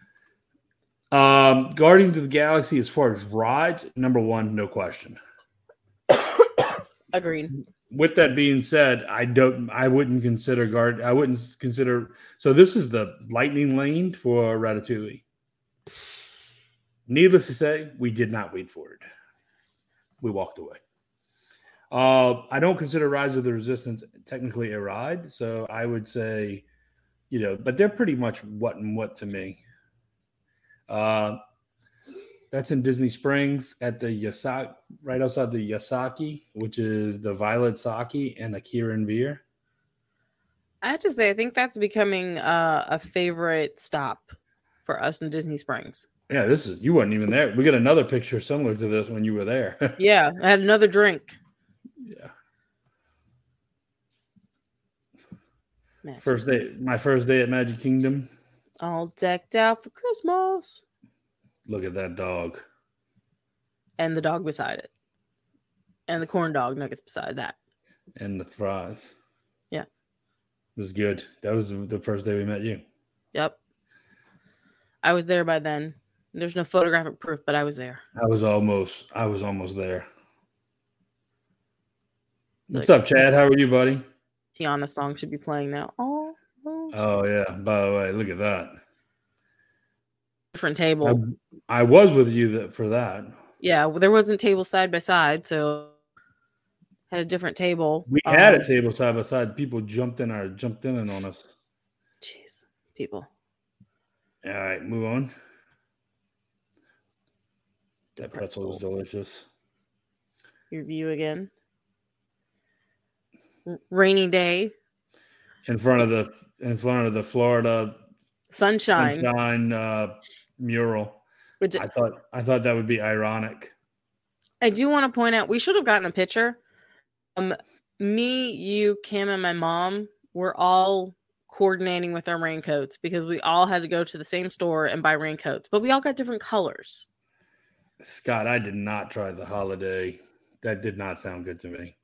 Um, Guardians of the Galaxy, as far as rides, number one, no question. Agreed. With that being said, I don't, I wouldn't consider guard, I wouldn't consider, so this is the lightning lane for Ratatouille. Needless to say, we did not wait for it. We walked away. Uh, I don't consider Rise of the Resistance technically a ride, so I would say, you know, but they're pretty much what and what to me. Uh, that's in Disney Springs at the Yasaki, right outside the Yasaki, which is the Violet Saki and the Kirin beer. I have to say, I think that's becoming uh, a favorite stop for us in Disney Springs. Yeah, this is, you weren't even there. We got another picture similar to this when you were there. Yeah, I had another drink. Yeah. Magic. First day, my first day at Magic Kingdom. All decked out for Christmas. Look at that dog. And the dog beside it. And the corn dog nuggets beside that. And the fries. Yeah. It was good. That was the first day we met you. Yep. I was there by then. There's no photographic proof, but I was there. I was almost, I was almost there. What's Like, up, Chad? How are you, buddy? Tiana song should be playing now. Oh, oh. Oh, yeah. By the way, look at that. Different table. I, I was with you that, for that. Yeah, well, there wasn't table side by side, so had a different table. We had Um, a table side by side. People jumped in our jumped in and on us. Jeez, people. All right, move on. That Pretzel. pretzel was delicious. Your view again. R- rainy day, In front of the in front of the Florida sunshine. Sunshine uh, mural. Which I thought I thought that would be ironic. I do want to point out, we should have gotten a picture. Um, me, you, Kim, and my mom were all coordinating with our raincoats because we all had to go to the same store and buy raincoats, but we all got different colors. Scott, I did not try the holiday. That did not sound good to me.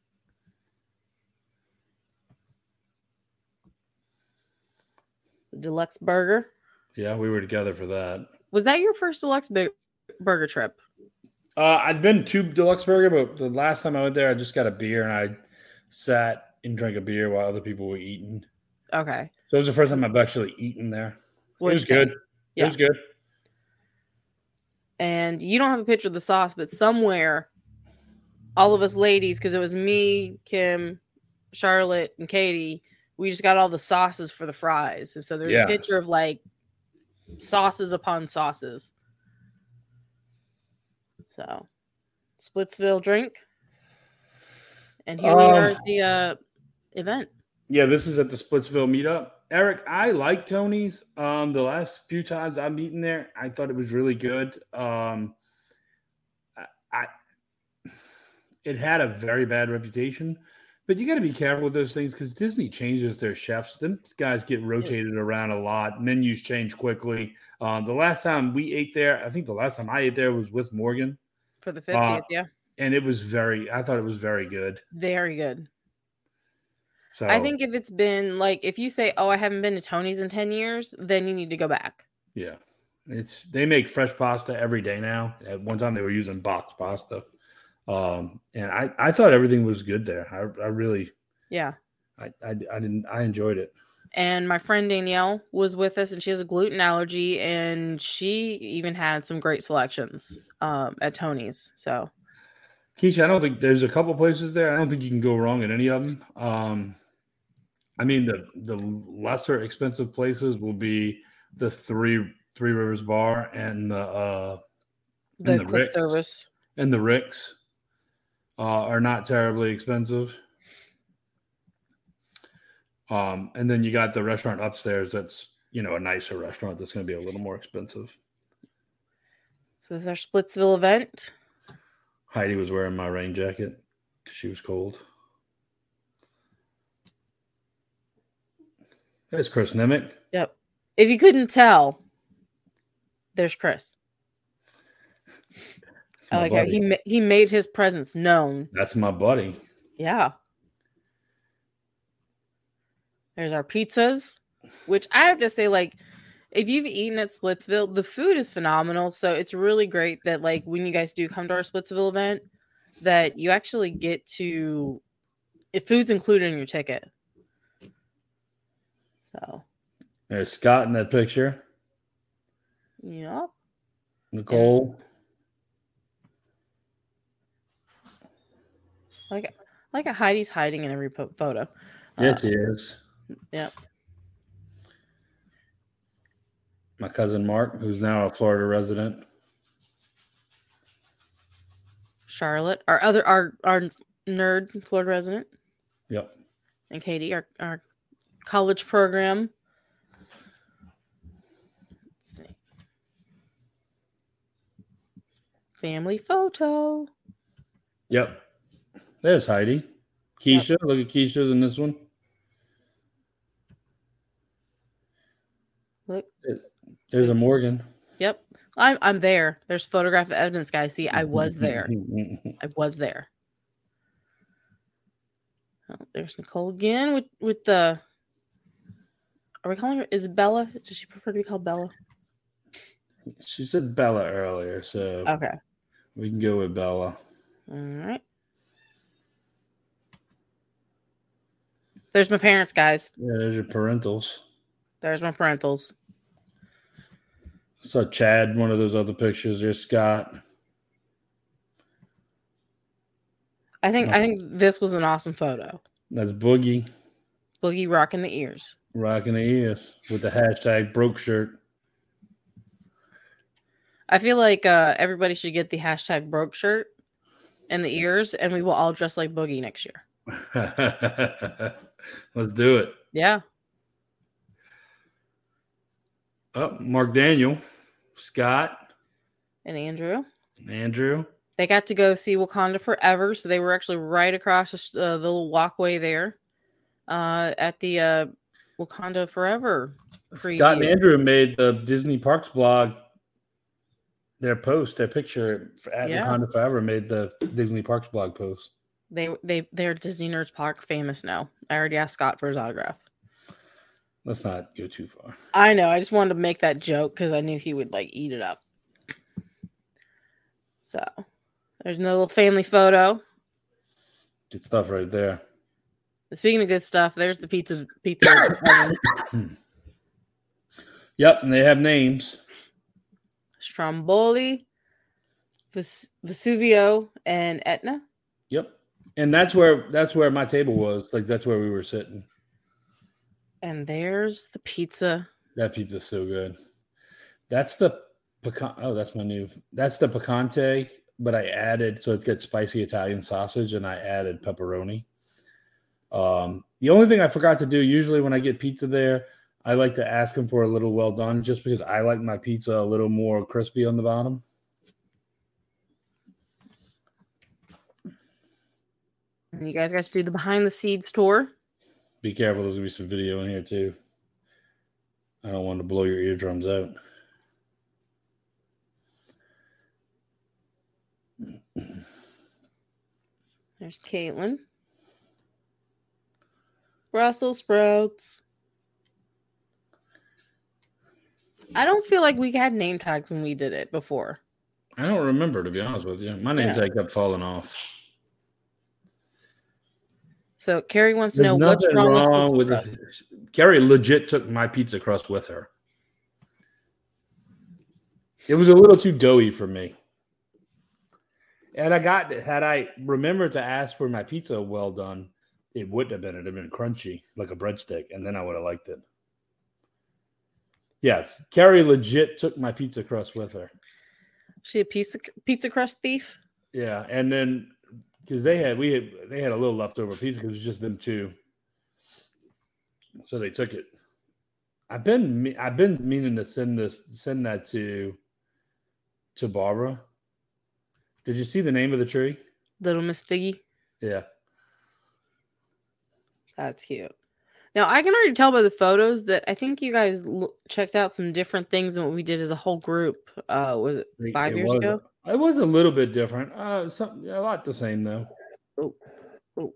The deluxe burger. Yeah, we were together for that. Was that your first deluxe bu- burger trip? Uh, I'd been to Deluxe Burger, but the last time I went there, I just got a beer and I sat and drank a beer while other people were eating. Okay. So it was the first time I've actually eaten there. What'd it was you think? good. Yeah. It was good. And you don't have a picture of the sauce, but somewhere, all of us ladies, because it was me, Kim, Charlotte, and Katie, we just got all the sauces for the fries. And so there's Yeah. a picture of like sauces upon sauces. So, Splitsville drink. And here we Um, are at the uh, event. Yeah, this is at the Splitsville meetup. Eric, I like Tony's. Um, the last few times I've eaten there, I thought it was really good. Um, I, I it had a very bad reputation, but you got to be careful with those things because Disney changes their chefs. Them guys get rotated around a lot. Menus change quickly. Um, the last time we ate there, I think the last time I ate there was with Morgan. For the fiftieth, Uh, yeah. And it was very, I thought it was very good. Very good. So I think if it's been like, if you say, oh, I haven't been to Tony's in ten years, then you need to go back. Yeah. It's, they make fresh pasta every day now. At one time they were using box pasta. Um, and I, I thought everything was good there. I, I really, Yeah. I, I, I didn't, I enjoyed it. And my friend Danielle was with us, and she has a gluten allergy, and she even had some great selections um, at Tony's. So, Keisha, I don't think there's a couple places there. I don't think you can go wrong at any of them. Um, I mean, the the lesser expensive places will be the three Three Rivers Bar and the uh, the, and the quick Rick's, service and the Rick's uh, are not terribly expensive. Um, and then you got the restaurant upstairs. That's, you know, a nicer restaurant that's going to be a little more expensive. So this is our Splitsville event. Heidi was wearing my rain jacket because she was cold. There's Chris Nemec. Yep. If you couldn't tell, there's Chris. I like how he ma- he made his presence known. That's my buddy. Yeah. There's our pizzas, which I have to say, like, if you've eaten at Splitsville, the food is phenomenal. So it's really great that, like, when you guys do come to our Splitsville event, that you actually get to, if food's included in your ticket. So There's Scott in that picture. Yep. Nicole. Like, like a Heidi's hiding in every po- photo. Yes, uh, he is. Yep. My cousin Mark, who's now a Florida resident. Charlotte, our other our our nerd Florida resident. Yep. And Katie, our, our college program. Let's see. Family photo. Yep. There's Heidi. Keisha. Yep. Look at Keisha's in this one. Look. There's a Morgan. Yep. I'm I'm there. There's photographic evidence, guys. See, I was there. I was there. Oh, there's Nicole again with, with the. Are we calling her Isabella? Does she prefer to be called Bella? She said Bella earlier, so okay. We can go with Bella. All right. There's my parents, guys. Yeah, there's your parentals. There's my parentals. So Chad, one of those other pictures. There's Scott. I think I think this was an awesome photo. That's Boogie. Boogie rocking the ears. Rocking the ears with the hashtag broke shirt. I feel like uh, everybody should get the hashtag broke shirt and the ears, and we will all dress like Boogie next year. Let's do it. Yeah. Oh, Mark Daniel, Scott, and Andrew. Andrew. They got to go see Wakanda Forever, so they were actually right across the, uh, the little walkway there uh, at the uh, Wakanda Forever preview. Scott and Andrew made the Disney Parks blog. Their post, their picture at yeah. Wakanda Forever made the Disney Parks blog post. They they they're Disney Nerds Park famous now. I already asked Scott for his autograph. Let's not go too far. I know. I just wanted to make that joke because I knew he would like eat it up. So there's another little family photo. Good stuff right there. Speaking of good stuff, there's the pizza pizza. Yep, and they have names. Stromboli, Ves- Vesuvio, and Etna. Yep, and that's where that's where my table was. Like that's where we were sitting. And there's the pizza. That pizza's so good. That's the pecan. Oh, that's my new. That's the picante, but I added so it gets spicy Italian sausage, and I added pepperoni. Um, the only thing I forgot to do usually when I get pizza there, I like to ask them for a little well done, just because I like my pizza a little more crispy on the bottom. And you guys got to do the behind the scenes tour. Be careful, there's gonna be some video in here too. I don't want to blow your eardrums out. There's Caitlin. Brussels sprouts. I don't feel like we had name tags when we did it before. I don't remember, to be honest with you. My name Yeah. tag kept falling off. So Carrie wants to There's know what's nothing wrong, wrong with, with pizza it. Carrie legit took my pizza crust with her. It was a little too doughy for me. And I got, had I remembered to ask for my pizza well done, it wouldn't have been. It would have been crunchy, like a breadstick, and then I would have liked it. Yeah, Carrie legit took my pizza crust with her. She a pizza pizza crust thief? Yeah, and then because they had we had they had a little leftover pizza because it was just them two, so they took it. I've been I've been meaning to send this send that to to Barbara. Did you see the name of the tree? Little Miss Figgy. Yeah, That's cute. Now, I can already tell by the photos that I think you guys l- checked out some different things than what we did as a whole group. Uh, was it five it years was, ago? It was a little bit different. Uh, something a lot the same though. Oh, oh.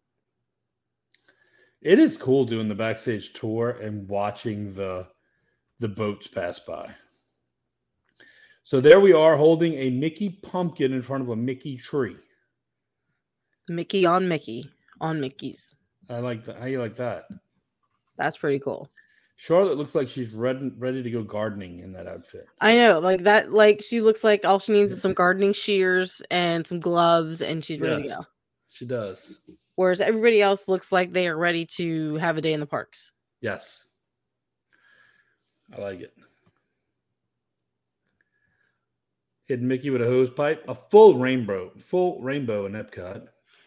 It is cool doing the backstage tour and watching the the boats pass by. So there we are holding a Mickey pumpkin in front of a Mickey tree. Mickey on Mickey on Mickey's. I like that. How you like that? That's pretty cool. Charlotte looks like she's ready, ready to go gardening in that outfit. I know, like that. Like she looks like all she needs is some gardening shears and some gloves, and she's ready Yes, to go. she does. Whereas everybody else looks like they are ready to have a day in the parks. Yes, I like it. Hidden Mickey with a hose pipe, a full rainbow, full rainbow in Epcot.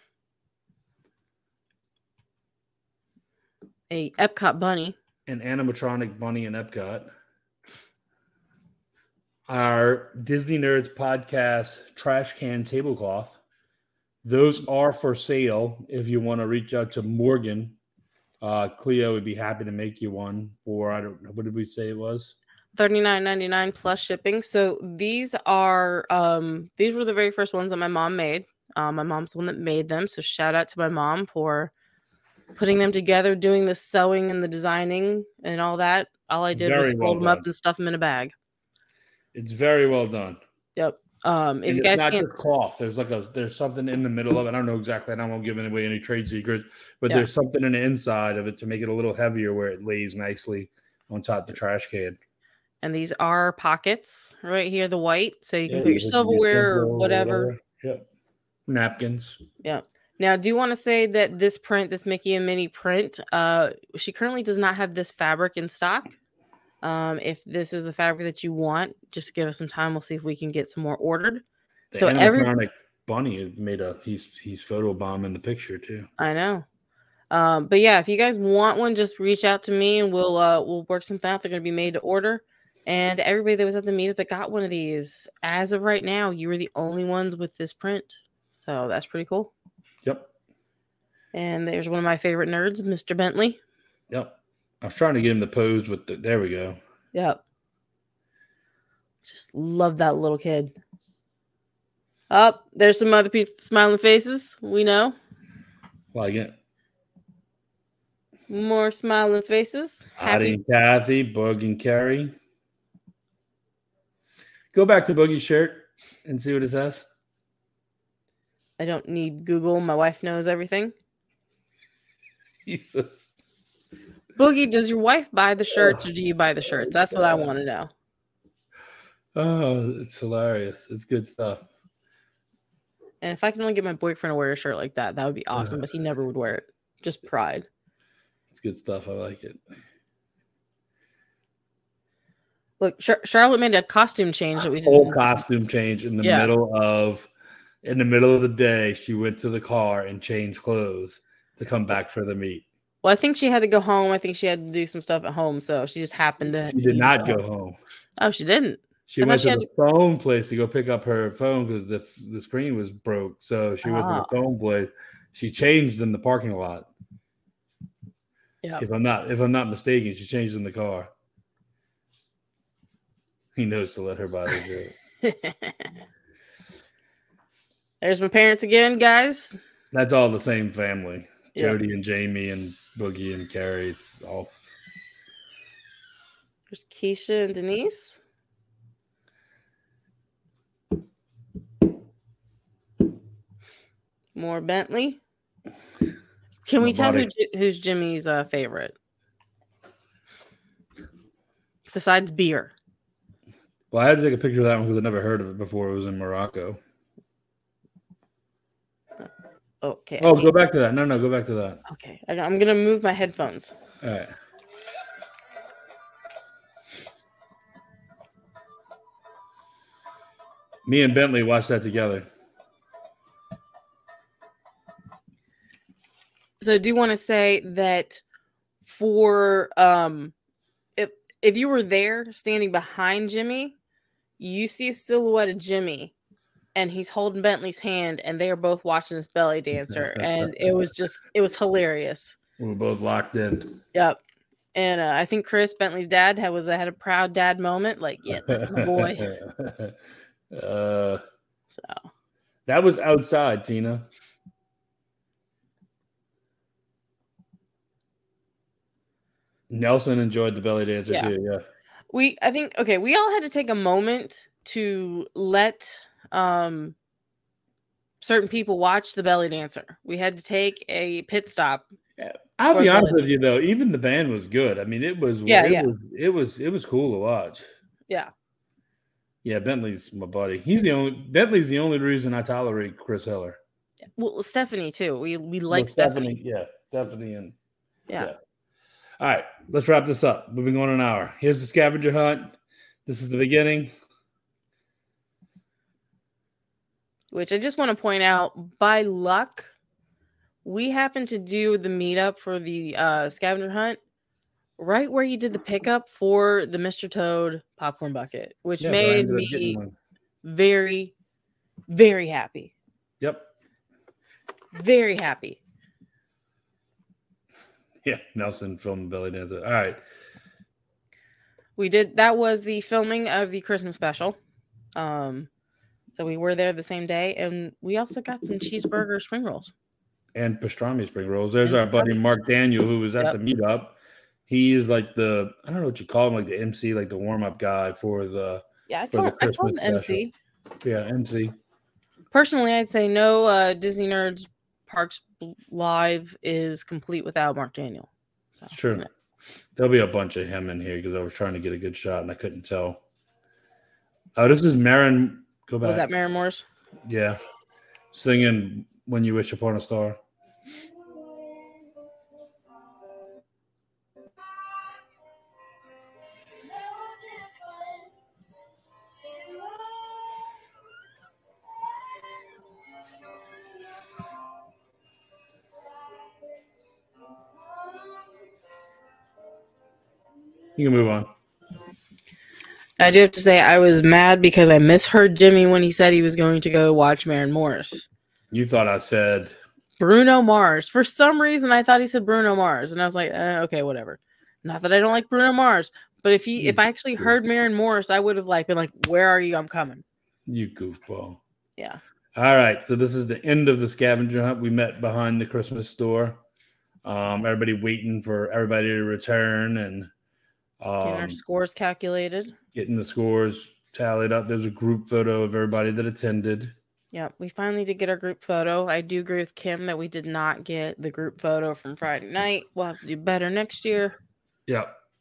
A Epcot bunny. An animatronic bunny in Epcot. Our Disney Nerds podcast trash can tablecloth. Those are for sale if you want to reach out to Morgan. Uh, Cleo would be happy to make you one for, I don't know, what did we say it was? thirty-nine ninety-nine plus shipping. So these are um these were the very first ones that my mom made. Um, my mom's the one that made them. So shout out to my mom for putting them together, doing the sewing and the designing and all that. All I did Very was well fold them up done. and stuff them in a bag. It's very well done. Yep. Um, if And you it's guys not can't, just cloth. There's like a there's something in the middle of it. I don't know exactly. And I won't give away any trade secrets, but Yeah. there's something in the inside of it to make it a little heavier where it lays nicely on top of the trash can. and these are pockets right here, the white, so you can Yeah, put your you can silverware or use whatever. Yep. Napkins. Yeah. Now, I do want to say that this print, this Mickey and Minnie print, uh, she currently does not have this fabric in stock. Um, if this is the fabric that you want, just give us some time. We'll see if we can get some more ordered. The So every, animatronic bunny had made a he's he's photobombing the picture too. I know. Um, but yeah, if you guys want one, just reach out to me and we'll uh we'll work something out. They're gonna be made to order. And everybody that was at the meetup that got one of these, as of right now, you were the only ones with this print. So that's pretty cool. Yep. And there's one of my favorite nerds, Mister Bentley. Yep. I was trying to get him to pose with the there we go. Yep. Just love that little kid. Oh, there's some other people smiling faces. We know. Like it. More smiling faces. Happy Happy. and Kathy, Bug and Carrie. Go back to Boogie's shirt and see what it says. I don't need Google. My wife knows everything. Jesus. Boogie, does your wife buy the shirts or do you buy the shirts? That's what I want to know. Oh, it's hilarious. It's good stuff. And if I can only get my boyfriend to wear a shirt like that, that would be awesome. But he never would wear it. Just pride. It's good stuff. I like it. Look, Char- Charlotte made a costume change that we Whole didn't. costume change in the Yeah. middle of in the middle of the day. She went to the car and changed clothes to come back for the meet. Well, I think she had to go home. I think she had to do some stuff at home. So she just happened to. She did not go home. Oh, she didn't. She I went thought to she the phone place to go pick up her phone because the the screen was broke. So she went to Ah. the phone place. She changed in the parking lot. Yeah. If I'm not if I'm not mistaken, she changed in the car. He knows to let her buy the shirt. There's my parents again, guys. That's all the same family. Yeah. Jody and Jamie and Boogie and Carrie. It's all. There's Keisha and Denise. More Bentley. Can we tell who, who's Jimmy's uh, favorite? Besides beer. Well, I had to take a picture of that one because I never heard of it before. It was in Morocco. Okay. Oh, go back to that. No, no, go back to that. Okay. I, I'm going to move my headphones. All right. Me and Bentley watched that together. So I do want to say that for um, if if you were there standing behind Jimmy, you see a silhouette of Jimmy, and he's holding Bentley's hand, and they are both watching this belly dancer, and it was just it was hilarious. We were both locked in. Yep. And uh, I think Chris, Bentley's dad, had was had a proud dad moment. Like, yeah, that's my boy. uh, so that was outside, Tina. Nelson enjoyed the belly dancer yeah. too. Yeah. We, I think, okay, we all had to take a moment to let um certain people watch the belly dancer. We had to take a pit stop. Yeah. I'll be honest with you though, even the band was good. I mean, it was yeah, it yeah. was it was it was cool to watch. Yeah. Yeah, Bentley's my buddy. He's the only Bentley's the only reason I tolerate Chris Heller. Well, Stephanie too. We we like well, Stephanie. Stephanie. Yeah, Stephanie and yeah. yeah. All right, let's wrap this up. We've been going an hour. Here's the scavenger hunt. This is the beginning. Which I just want to point out, by luck, we happened to do the meetup for the uh, scavenger hunt right where you did the pickup for the Mister Toad popcorn bucket, which yeah, made me very, very happy. Yep. Very happy. Yeah, Nelson filmed Belly Dancer. All right. We did, that was the filming of the Christmas special. Um, so we were there the same day, and we also got some cheeseburger spring rolls. And pastrami spring rolls. There's and our buddy Mark Daniel, who was at yep. the meetup. He is like the, I don't know what you call him, like the M C, like the warm-up guy for the Yeah, I call, I call him M C. Yeah, M C. Personally, I'd say no uh, Disney Nerds Parks Live is complete without Mark Daniel. So, sure. Yeah. There'll be a bunch of him in here because I was trying to get a good shot and I couldn't tell. Oh, this is Maren. Go back. Was that Maren Morris? Yeah. Singing When You Wish Upon a Star. You can move on. I do have to say I was mad because I misheard Jimmy when he said he was going to go watch Maren Morris. You thought I said Bruno Mars. For some reason, I thought he said Bruno Mars, and I was like, eh, okay, whatever. Not that I don't like Bruno Mars, but if he, you if I actually heard Maren Morris, I would have like been like, "Where are you? I'm coming." You goofball. Yeah. All right. So this is the end of the scavenger hunt. We met behind the Christmas store. Um, everybody waiting for everybody to return and. Um, getting our scores calculated. Getting the scores tallied up. There's a group photo of everybody that attended. Yeah, we finally did get our group photo. I do agree with Kim that we did not get the group photo from Friday night. We'll have to do better next year. Yeah.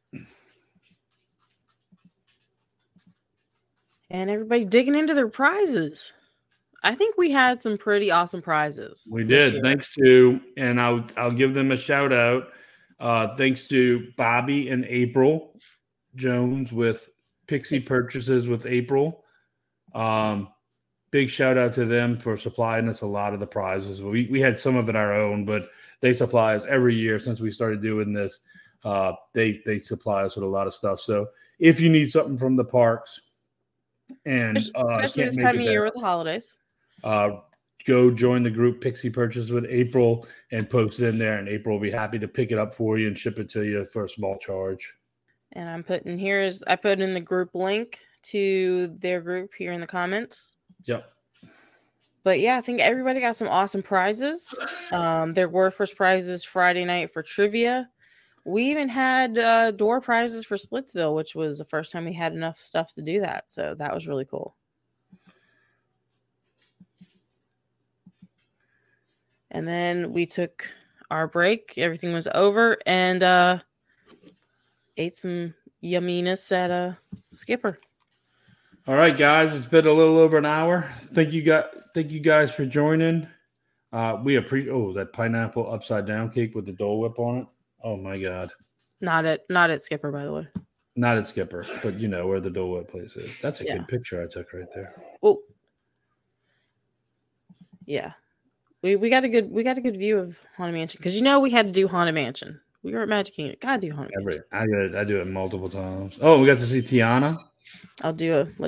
And everybody digging into their prizes. I think we had some pretty awesome prizes. We did. Thanks to, and I'll I'll give them a shout out. Uh, thanks to Bobby and April Jones with Pixie Purchases with April. Um, big shout out to them for supplying us a lot of the prizes. We we had some of it our own, but they supply us every year since we started doing this. Uh, they they supply us with a lot of stuff. So if you need something from the parks, and uh, especially this time of year with the holidays, uh, go join the group Pixie Purchase with April and post it in there, and April will be happy to pick it up for you and ship it to you for a small charge. And I'm putting here is I put in the group link to their group here in the comments. Yep. but yeah, I think everybody got some awesome prizes. Um, there were first prizes Friday night for trivia. We even had uh, door prizes for Splitsville, which was the first time we had enough stuff to do that. So that was really cool. And then we took our break. Everything was over, and uh, ate some yumminess at a Skipper. All right, guys, it's been a little over an hour. Thank you, guys. Thank you guys for joining. Uh, we appreciate. Oh, that pineapple upside down cake with the Dole Whip on it. Oh my God! Not at not at Skipper, by the way. Not at Skipper, but you know where the Dole Whip place is. That's a Yeah. good picture I took right there. Oh, yeah. We we got a good we got a good view of Haunted Mansion because you know we had to do Haunted Mansion. We were at Magic Kingdom. Gotta do Haunted Every, Mansion. I got I do it multiple times. Oh, we got to see Tiana. I'll do a look.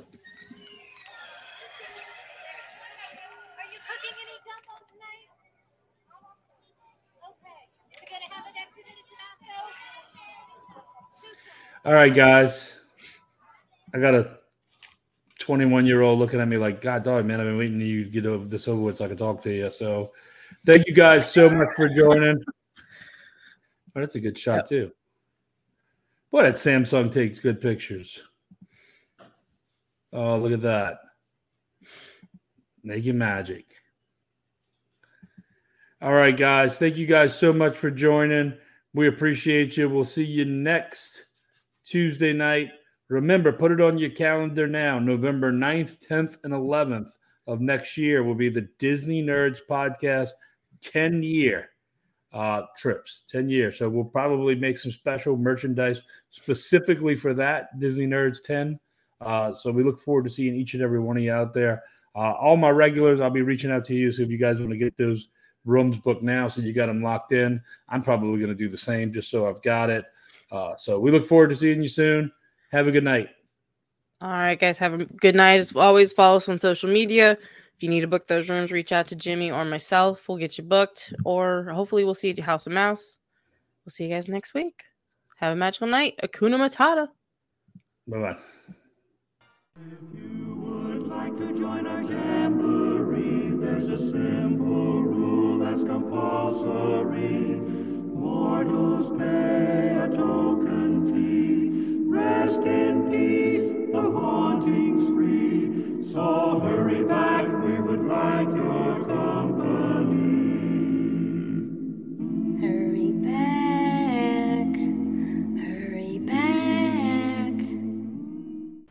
All right, guys. I got a twenty-one-year-old looking at me like, God, dog, man, I've been waiting to you to get over this over with so I can talk to you. So thank you guys so much for joining. Oh, that's a good shot, yep. too. Boy, that Samsung takes good pictures. Oh, look at that. Making magic. All right, guys. Thank you guys so much for joining. We appreciate you. We'll see you next Tuesday night. Remember, put it on your calendar now. November ninth, tenth, and eleventh of next year will be the Disney Nerds Podcast ten-year uh, trips. ten years. So we'll probably make some special merchandise specifically for that, Disney Nerds ten. Uh, so we look forward to seeing each and every one of you out there. Uh, all my regulars, I'll be reaching out to you. So if you guys want to get those rooms booked now so you got them locked in, I'm probably going to do the same just so I've got it. Uh, so we look forward to seeing you soon. Have a good night. All right, guys. Have a good night. As always, follow us on social media. If you need to book those rooms, reach out to Jimmy or myself. We'll get you booked. Or hopefully we'll see you at House of Mouse. We'll see you guys next week. Have a magical night. Hakuna Matata. Bye-bye. If you would like to join our jamboree, there's a simple rule that's compulsory. Mortals pay a token fee. Rest in peace, the haunting's free. So hurry back, we would like